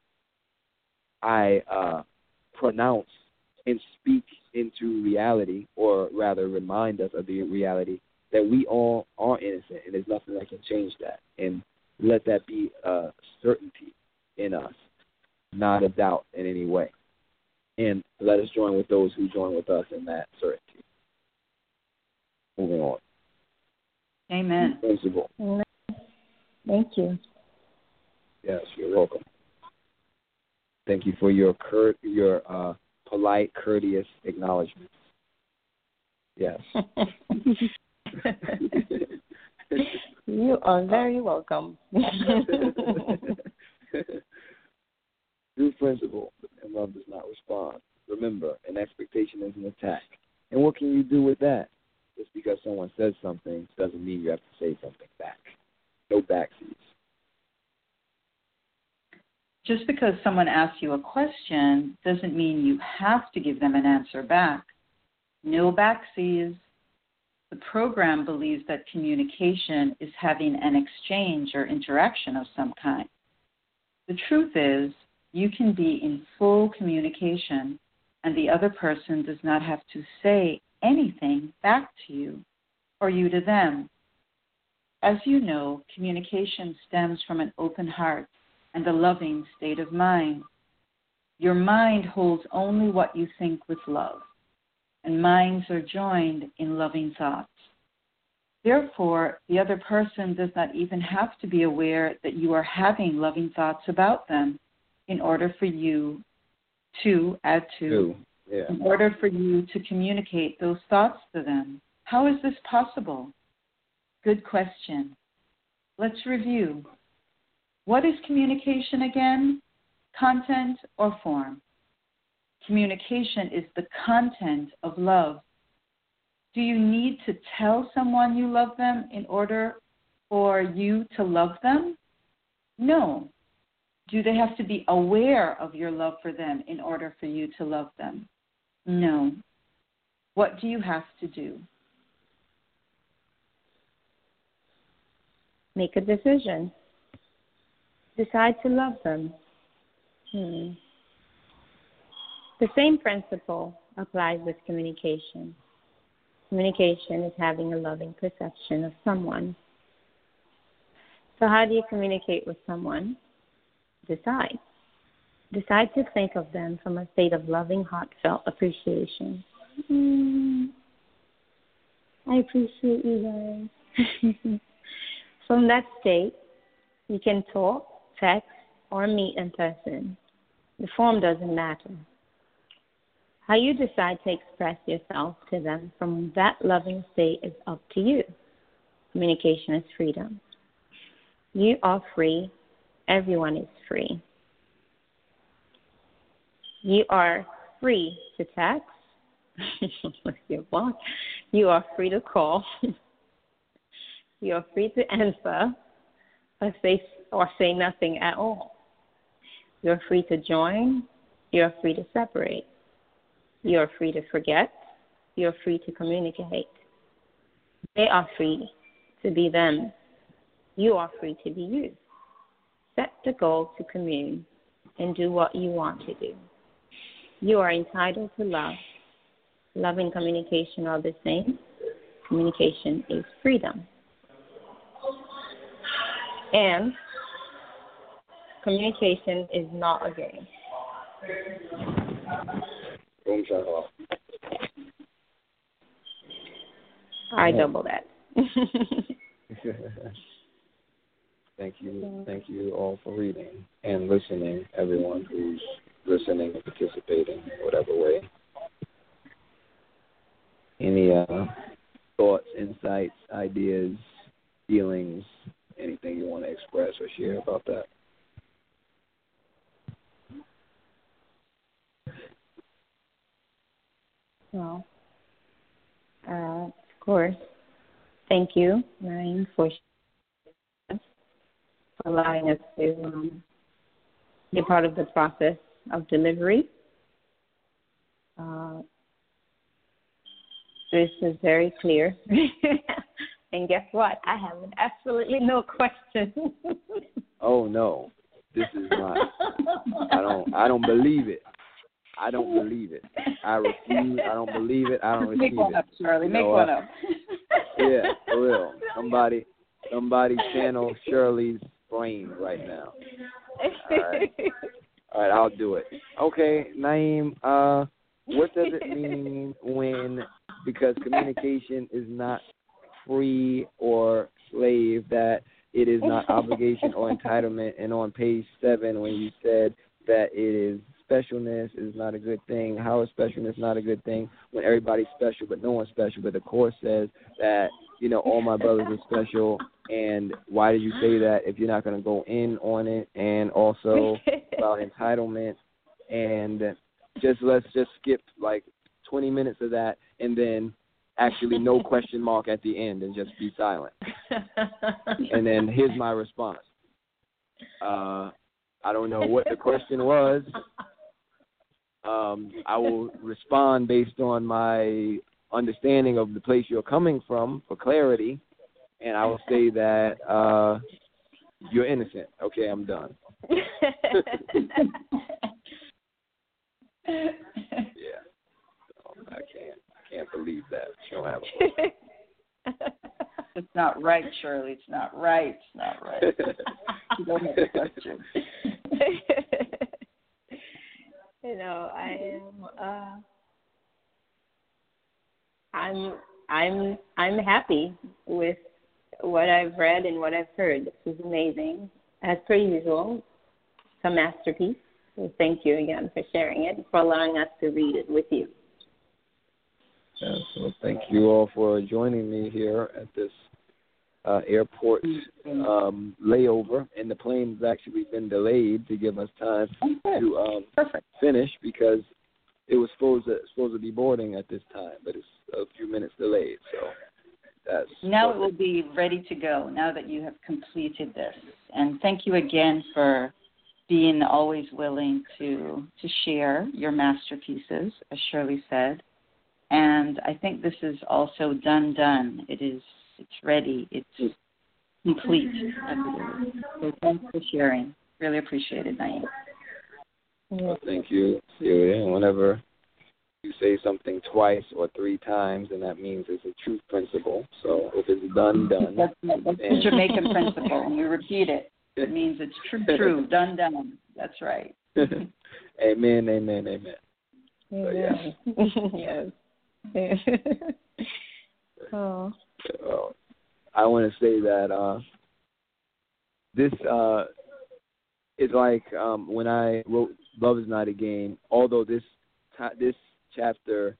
pronounce and speak into reality, or rather remind us of the reality that we all are innocent, and there's nothing that can change that. And let that be a certainty in us, not a doubt in any way. And let us join with those who join with us in that certainty. Moving on. Amen. Principle. Thank you. Yes, you're welcome. Thank you for your polite, courteous acknowledgments. Yes. You are very welcome. True principle, and love does not respond. Remember, an expectation is an attack. And what can you do with that? Just because someone says something doesn't mean you have to say something back. No backseas. Just because someone asks you a question doesn't mean you have to give them an answer back. No backseas. The program believes that communication is having an exchange or interaction of some kind. The truth is, you can be in full communication, and the other person does not have to say anything back to you or you to them. As you know, communication stems from an open heart and a loving state of mind. Your mind holds only what you think with love, and minds are joined in loving thoughts. Therefore, the other person does not even have to be aware that you are having loving thoughts about them in order for you to, in order for you to communicate those thoughts to them. How is this possible? Good question. Let's review. What is communication again? Content or form? Communication is the content of love. Do you need to tell someone you love them in order for you to love them? No. Do they have to be aware of your love for them in order for you to love them? No. What do you have to do? Make a decision. Decide to love them. The same principle applies with communication. Communication is having a loving perception of someone. So how do you communicate with someone? Decide. Decide to think of them from a state of loving, heartfelt appreciation. I appreciate you guys. From that state, you can talk, text, or meet in person. The form doesn't matter. How you decide to express yourself to them from that loving state is up to you. Communication is freedom. You are free. Everyone is free. You are free to text. You are free to call. You are free to answer or say nothing at all. You are free to join. You are free to separate. You are free to forget. You are free to communicate. They are free to be them. You are free to be you. Set the goal to commune and do what you want to do. You are entitled to love. Love and communication are the same. Communication is freedom. And communication is not a game. I double that. Thank you. Thank you all for reading and listening, everyone who's listening and participating in whatever way. Any thoughts, insights, ideas, feelings, anything you want to express or share about that? Well, of course, thank you, Ryan, for allowing us to be part of the process of delivery. This is very clear. And guess what? I have absolutely no questions. Oh no, this is not. I don't believe it. I don't believe it. I refuse. I don't believe it. I don't receive Make one it. up, Shirley. You Make know one what? up. Yeah, for real. Somebody channel Shirley's brain right now. All right, I'll do it. Okay, Naeem, what does it mean when, because communication is not free or slave, that it is not obligation or entitlement? And on page 7, when you said that it is specialness is not a good thing, how is specialness not a good thing when everybody's special but no one's special? But the Course says that, all my brothers are special. And why did you say that if you're not going to go in on it? And also about entitlement. And let's just skip like 20 minutes of that, and then actually no question mark at the end, and just be silent. And then here's my response. I don't know what the question was. I will respond based on my understanding of the place you're coming from for clarity, and I will say that you're innocent. Okay, I'm done. Yeah. I can't believe that. You don't have a It's not right, Shirley. It's not right. It's not right. You don't have a question. I'm happy with what I've read and what I've heard. This is amazing. As per usual, it's a masterpiece. So thank you again for sharing it, for allowing us to read it with you. Yeah, so thank you all for joining me here at this airport layover, and the plane's actually been delayed to give us time to finish, because it was supposed to be boarding at this time, but it's a few minutes delayed. So that's now it will be ready to go now that you have completed this. And thank you again for being always willing to share your masterpieces, as Shirley said. And I think this is also done. It's ready. It's complete. So thanks for sharing. Really appreciate it, Naeem. Well, thank you, Celia. Whenever you say something twice or 3 times, then that means it's a truth principle. So if it's done. That's the Jamaican principle. When you repeat it, it means it's true, done. That's right. Amen. So, yes. Yes. Oh. I want to say that this is like when I wrote Love Is Not a Game, although this chapter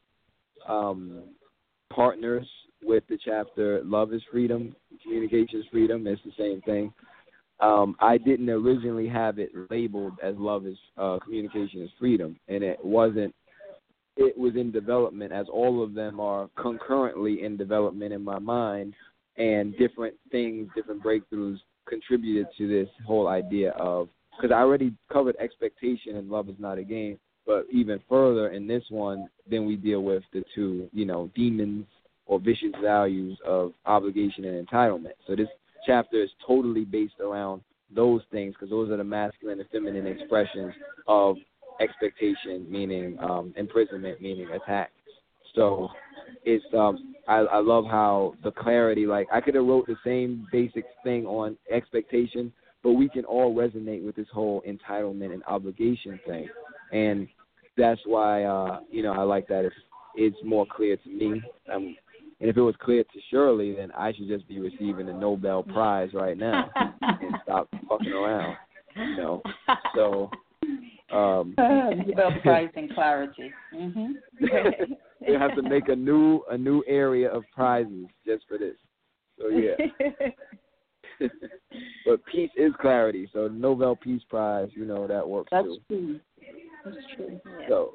partners with the chapter Love is Freedom, Communication is Freedom, it's the same thing. I didn't originally have it labeled as Love is Communication is Freedom, and it wasn't. It was in development, as all of them are concurrently in development in my mind, and different things, different breakthroughs contributed to this whole idea of, because I already covered expectation and Love Is Not a Game, but even further in this one, then we deal with the 2, demons or vicious values of obligation and entitlement. So this chapter is totally based around those things, because those are the masculine and feminine expressions of expectation, meaning imprisonment, meaning attack. So it's I love how the clarity, like I could have wrote the same basic thing on expectation, but we can all resonate with this whole entitlement and obligation thing, and that's why I like that it's more clear to me. And if it was clear to Shirley, then I should just be receiving the Nobel Prize right now and stop fucking around. So. Nobel Prize in clarity. Mm-hmm. They have to make a new area of prizes just for this. So yeah. But peace is clarity. So Nobel Peace Prize, that works That's too. True. That's true. So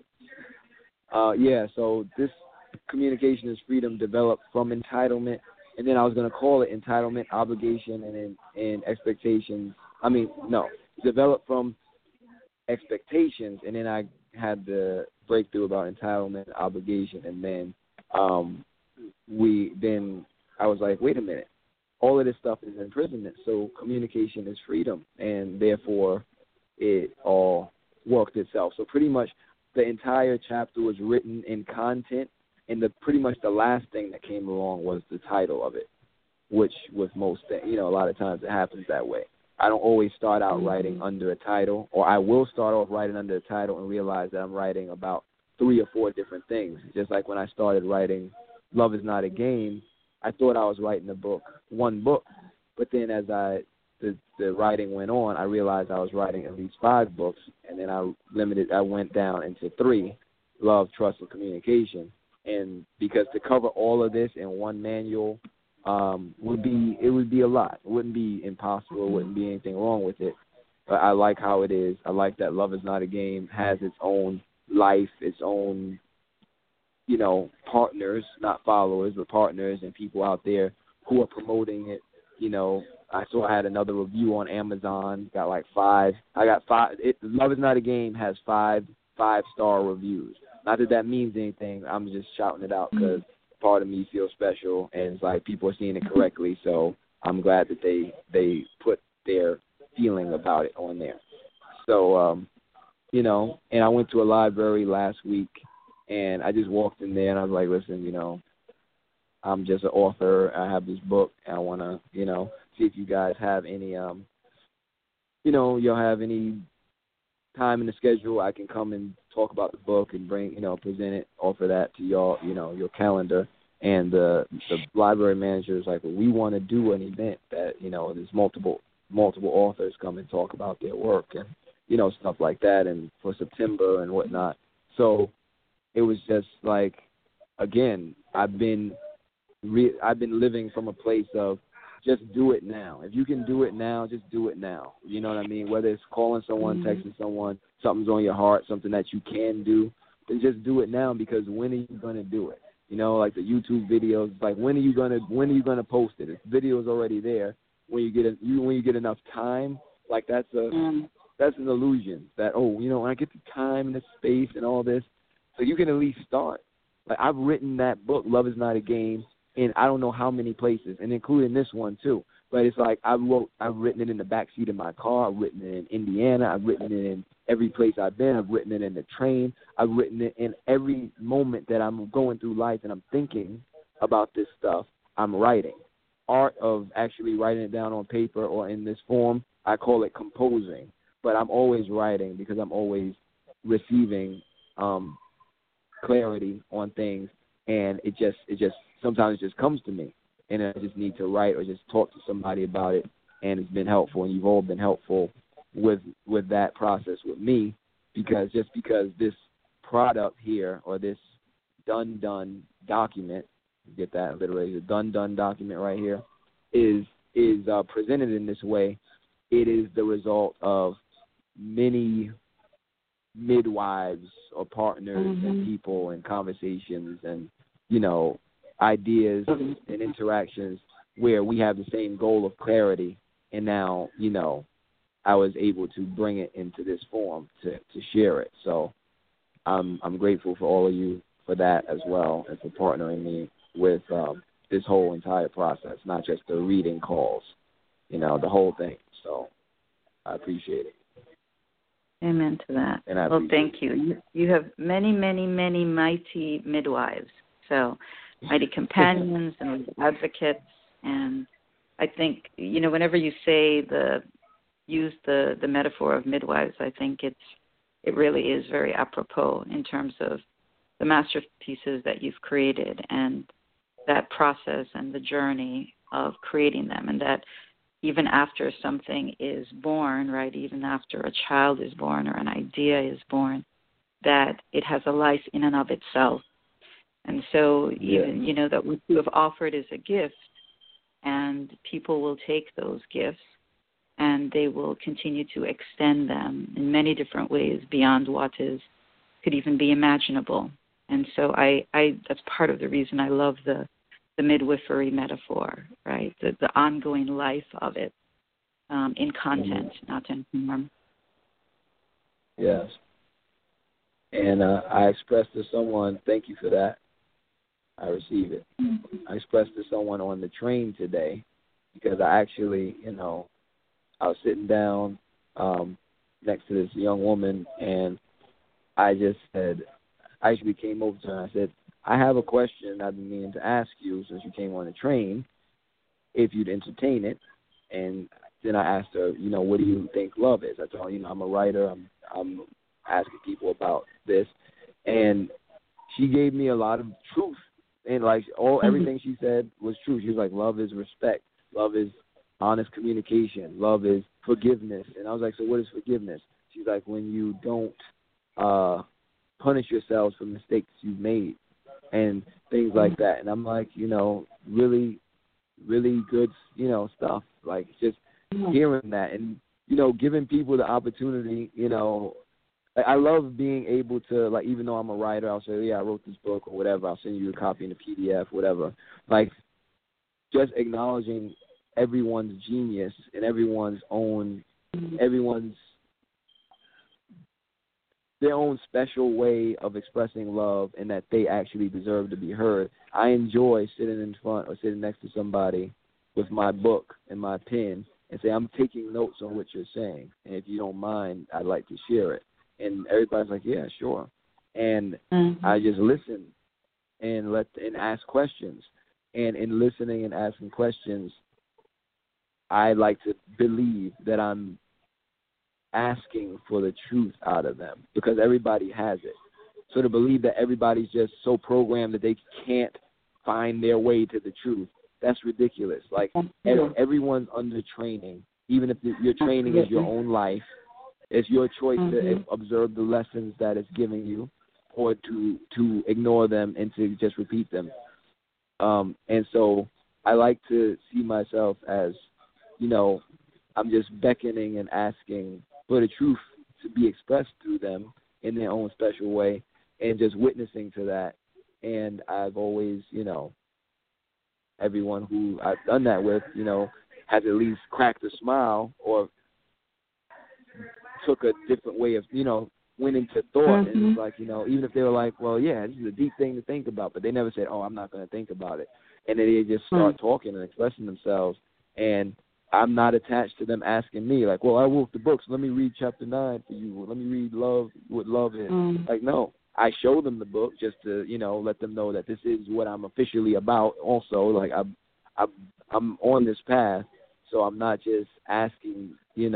so this communication is freedom developed from entitlement, and then I was going to call it entitlement, obligation, and expectations. Developed from expectations, and then I had the breakthrough about entitlement, obligation, and then I was like, wait a minute, all of this stuff is imprisonment, so communication is freedom, and therefore it all worked itself. So pretty much the entire chapter was written in content, and pretty much the last thing that came along was the title of it, which with most, a lot of times it happens that way. I don't always start out writing under a title, or I will start off writing under a title and realize that I'm writing about 3 or 4 different things. Just like when I started writing Love Is Not a Game, I thought I was writing one book, but then as the writing went on, I realized I was writing at least 5 books, and then I went down into 3, Love, Trust, and Communication. And because to cover all of this in one manual would be a lot. It wouldn't be impossible. It wouldn't be anything wrong with it. But I like how it is. I like that Love Is Not a Game has its own life, its own, partners, not followers, but partners and people out there who are promoting it. I saw I had another review on Amazon. Got like 5. I got 5. Love Is Not a Game has 5-star reviews. Not that that means anything. I'm just shouting it out because part of me feels special, and it's like people are seeing it correctly. So I'm glad that they put their feeling about it on there. So, and I went to a library last week, and I just walked in there, and I was like, listen, I'm just an author. I have this book, and I want to, see if you guys have any, you'll have any time in the schedule. I can come and talk about the book and bring, present it, offer that to y'all, your calendar. And the library manager is like, well, we want to do an event that, there's multiple authors come and talk about their work and, stuff like that, and for September and whatnot. So it was just like, again, I've been living from a place of just do it now. If you can do it now, just do it now. You know what I mean? Whether it's calling someone, texting someone, something's on your heart, something that you can do, then just do it now, because when are you going to do it? Like the YouTube videos, like when are you gonna post it? If the video's already there, when you get enough time, like that's an illusion that, when I get the time and the space and all this, so you can at least start. Like I've written that book, Love Is Not a Game, in I don't know how many places, and including this one too. But it's like I've written it in the backseat of my car. I've written it in Indiana. I've written it in every place I've been. I've written it in the train. I've written it in every moment that I'm going through life and I'm thinking about this stuff. I'm writing. Art of actually writing it down on paper or in this form, I call it composing. But I'm always writing because I'm always receiving clarity on things, and it just sometimes it just comes to me. And I just need to write or just talk to somebody about it, and it's been helpful, and you've all been helpful with that process with me, because this product here, or this done document, get that literally, the done document right here, is presented in this way. It is the result of many midwives or partners and people and conversations and, ideas and interactions where we have the same goal of clarity. And now, I was able to bring it into this form to share it. So I'm grateful for all of you for that as well, and for partnering me with this whole entire process, not just the reading calls, the whole thing. So I appreciate it. Amen to that. Well, thank you. You have many, many, many mighty midwives. So mighty companions and advocates. And I think, whenever you use the metaphor of midwives, I think it really is very apropos in terms of the masterpieces that you've created and that process and the journey of creating them, and that even after something is born, right, even after a child is born or an idea is born, that it has a life in and of itself. And so even, that what you have offered is a gift, and people will take those gifts and they will continue to extend them in many different ways beyond what could even be imaginable. And so I that's part of the reason I love the midwifery metaphor, right? The ongoing life of it in content, not in form. Yes. And I expressed to someone, thank you for that. I receive it. I expressed to someone on the train today because I actually, I was sitting down next to this young woman, and I just said, I actually came over to her and I said, I have a question I've been meaning to ask you since you came on the train, if you'd entertain it. And then I asked her, what do you think love is? I told her, I'm a writer. I'm asking people about this. And she gave me a lot of truth. And, everything she said was true. She was like, love is respect. Love is honest communication. Love is forgiveness. And I was like, so what is forgiveness? She's like, when you don't punish yourselves for mistakes you've made and things like that. And I'm like, really, really good, stuff. Like, just hearing that and, giving people the opportunity, I love being able to, even though I'm a writer, I'll say, yeah, I wrote this book or whatever. I'll send you a copy in a PDF, whatever. Just acknowledging everyone's genius and everyone's their own special way of expressing love and that they actually deserve to be heard. I enjoy sitting in front or sitting next to somebody with my book and my pen and say, I'm taking notes on what you're saying. And if you don't mind, I'd like to share it. And everybody's like, yeah, sure. And I just listen and ask questions. And in listening and asking questions, I like to believe that I'm asking for the truth out of them because everybody has it. So to believe that everybody's just so programmed that they can't find their way to the truth, that's ridiculous. Everyone's under training. Even if your training is your own life, it's your choice to observe the lessons that it's giving you or to ignore them and to just repeat them. And so I like to see myself as, I'm just beckoning and asking for the truth to be expressed through them in their own special way and just witnessing to that. And I've always, everyone who I've done that with, has at least cracked a smile or took a different way of, went into thought. And it's like, even if they were like, well, yeah, this is a deep thing to think about, but they never said, oh, I'm not going to think about it. And then they just start talking and expressing themselves. And I'm not attached to them asking me, like, well, I wrote the books. Let me read chapter 9 for you. Let me read what love is. No, I show them the book just to, let them know that this is what I'm officially about. Also, I'm on this path, so I'm not just asking,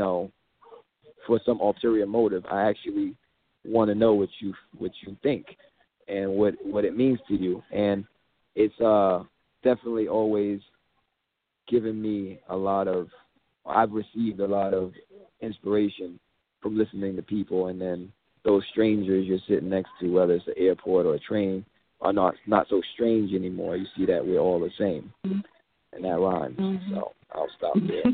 for some ulterior motive. I actually want to know what you think and what it means to you. And it's definitely always given me I've received a lot of inspiration from listening to people, and then those strangers you're sitting next to, whether it's an airport or a train, are not so strange anymore. You see that we're all the same, and that rhymes. So I'll stop there.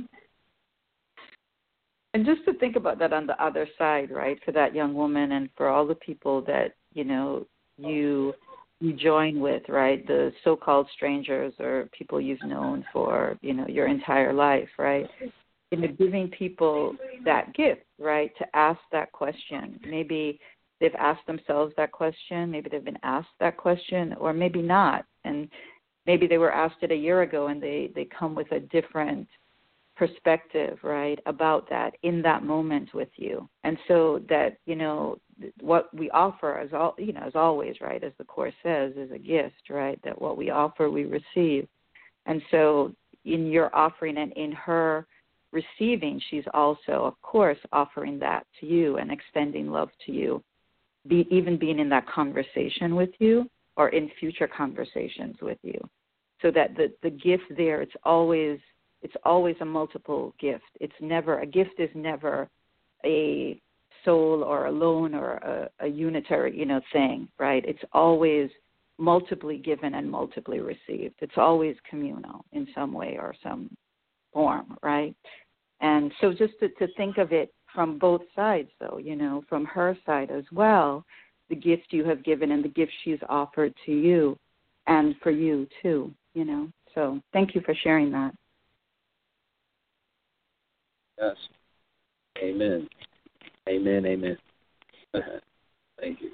And just to think about that on the other side, right, for that young woman and for all the people that, you join with, right, the so-called strangers or people you've known for, your entire life, right, giving people that gift, right, to ask that question. Maybe they've asked themselves that question, maybe they've been asked that question, or maybe not. And maybe they were asked it a year ago and they come with a different perspective, right, about that in that moment with you. And so that, what we offer as always, right, as the Course says, is a gift, right, that what we offer, we receive. And so in your offering and in her receiving, she's also, of course, offering that to you and extending love to you, even being in that conversation with you or in future conversations with you. So that the gift there, it's always a multiple gift. A gift is never a soul or a loan or a unitary, thing, right? It's always multiply given and multiply received. It's always communal in some way or some form, right? And so just to think of it from both sides, though, from her side as well, the gift you have given and the gift she's offered to you and for you too, So thank you for sharing that. Yes. Amen. Amen. Amen. Thank you.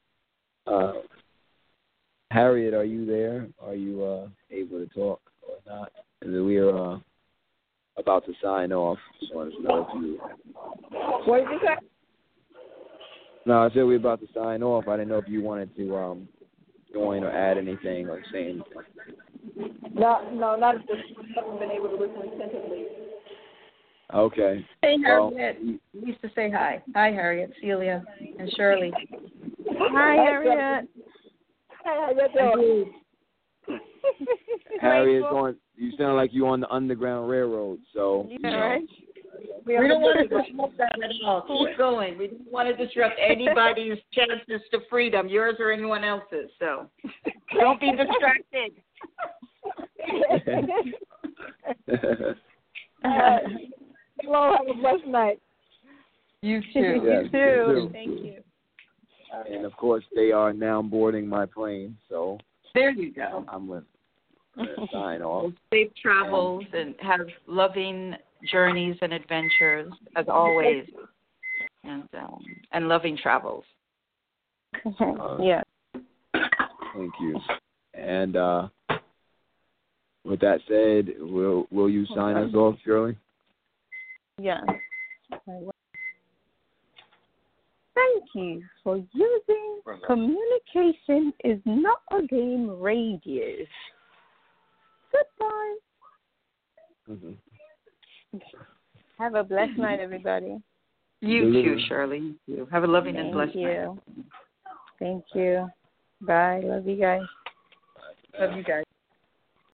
Harriet, are you there? Are you able to talk or not? We are about to sign off. Just wanted to know if you. What did you say? No, I said we were about to sign off. I didn't know if you wanted to join or add anything or say anything. No, not at this. I haven't been able to listen attentively. Okay. Hey, Well, Harriet. Lisa, say hi. Hi, Harriet, Celia, and Shirley. Hi, Harriet. How you doing? Harriet's on. You sound like you on the Underground Railroad. So. Yeah, right. We don't want to disrupt that at all. Keep going. We don't want to disrupt anybody's chances to freedom, yours or anyone else's. So don't be distracted. Hello, have a blessed night. You too. Yes, You too. Thank you. And of course, they are now boarding my plane. So. There you go. I'm going to sign off. Safe travels and have loving journeys and adventures as always, and loving travels. Yeah. Thank you. And with that said, will you sign us off, Shirley? Yeah. Thank you for using Communication is Not a Game Radio. Goodbye. Mm-hmm. Have a blessed night, everybody. You too, Shirley. You too. Have a loving and blessed night. Thank you. Bye. Love you guys. Love you guys.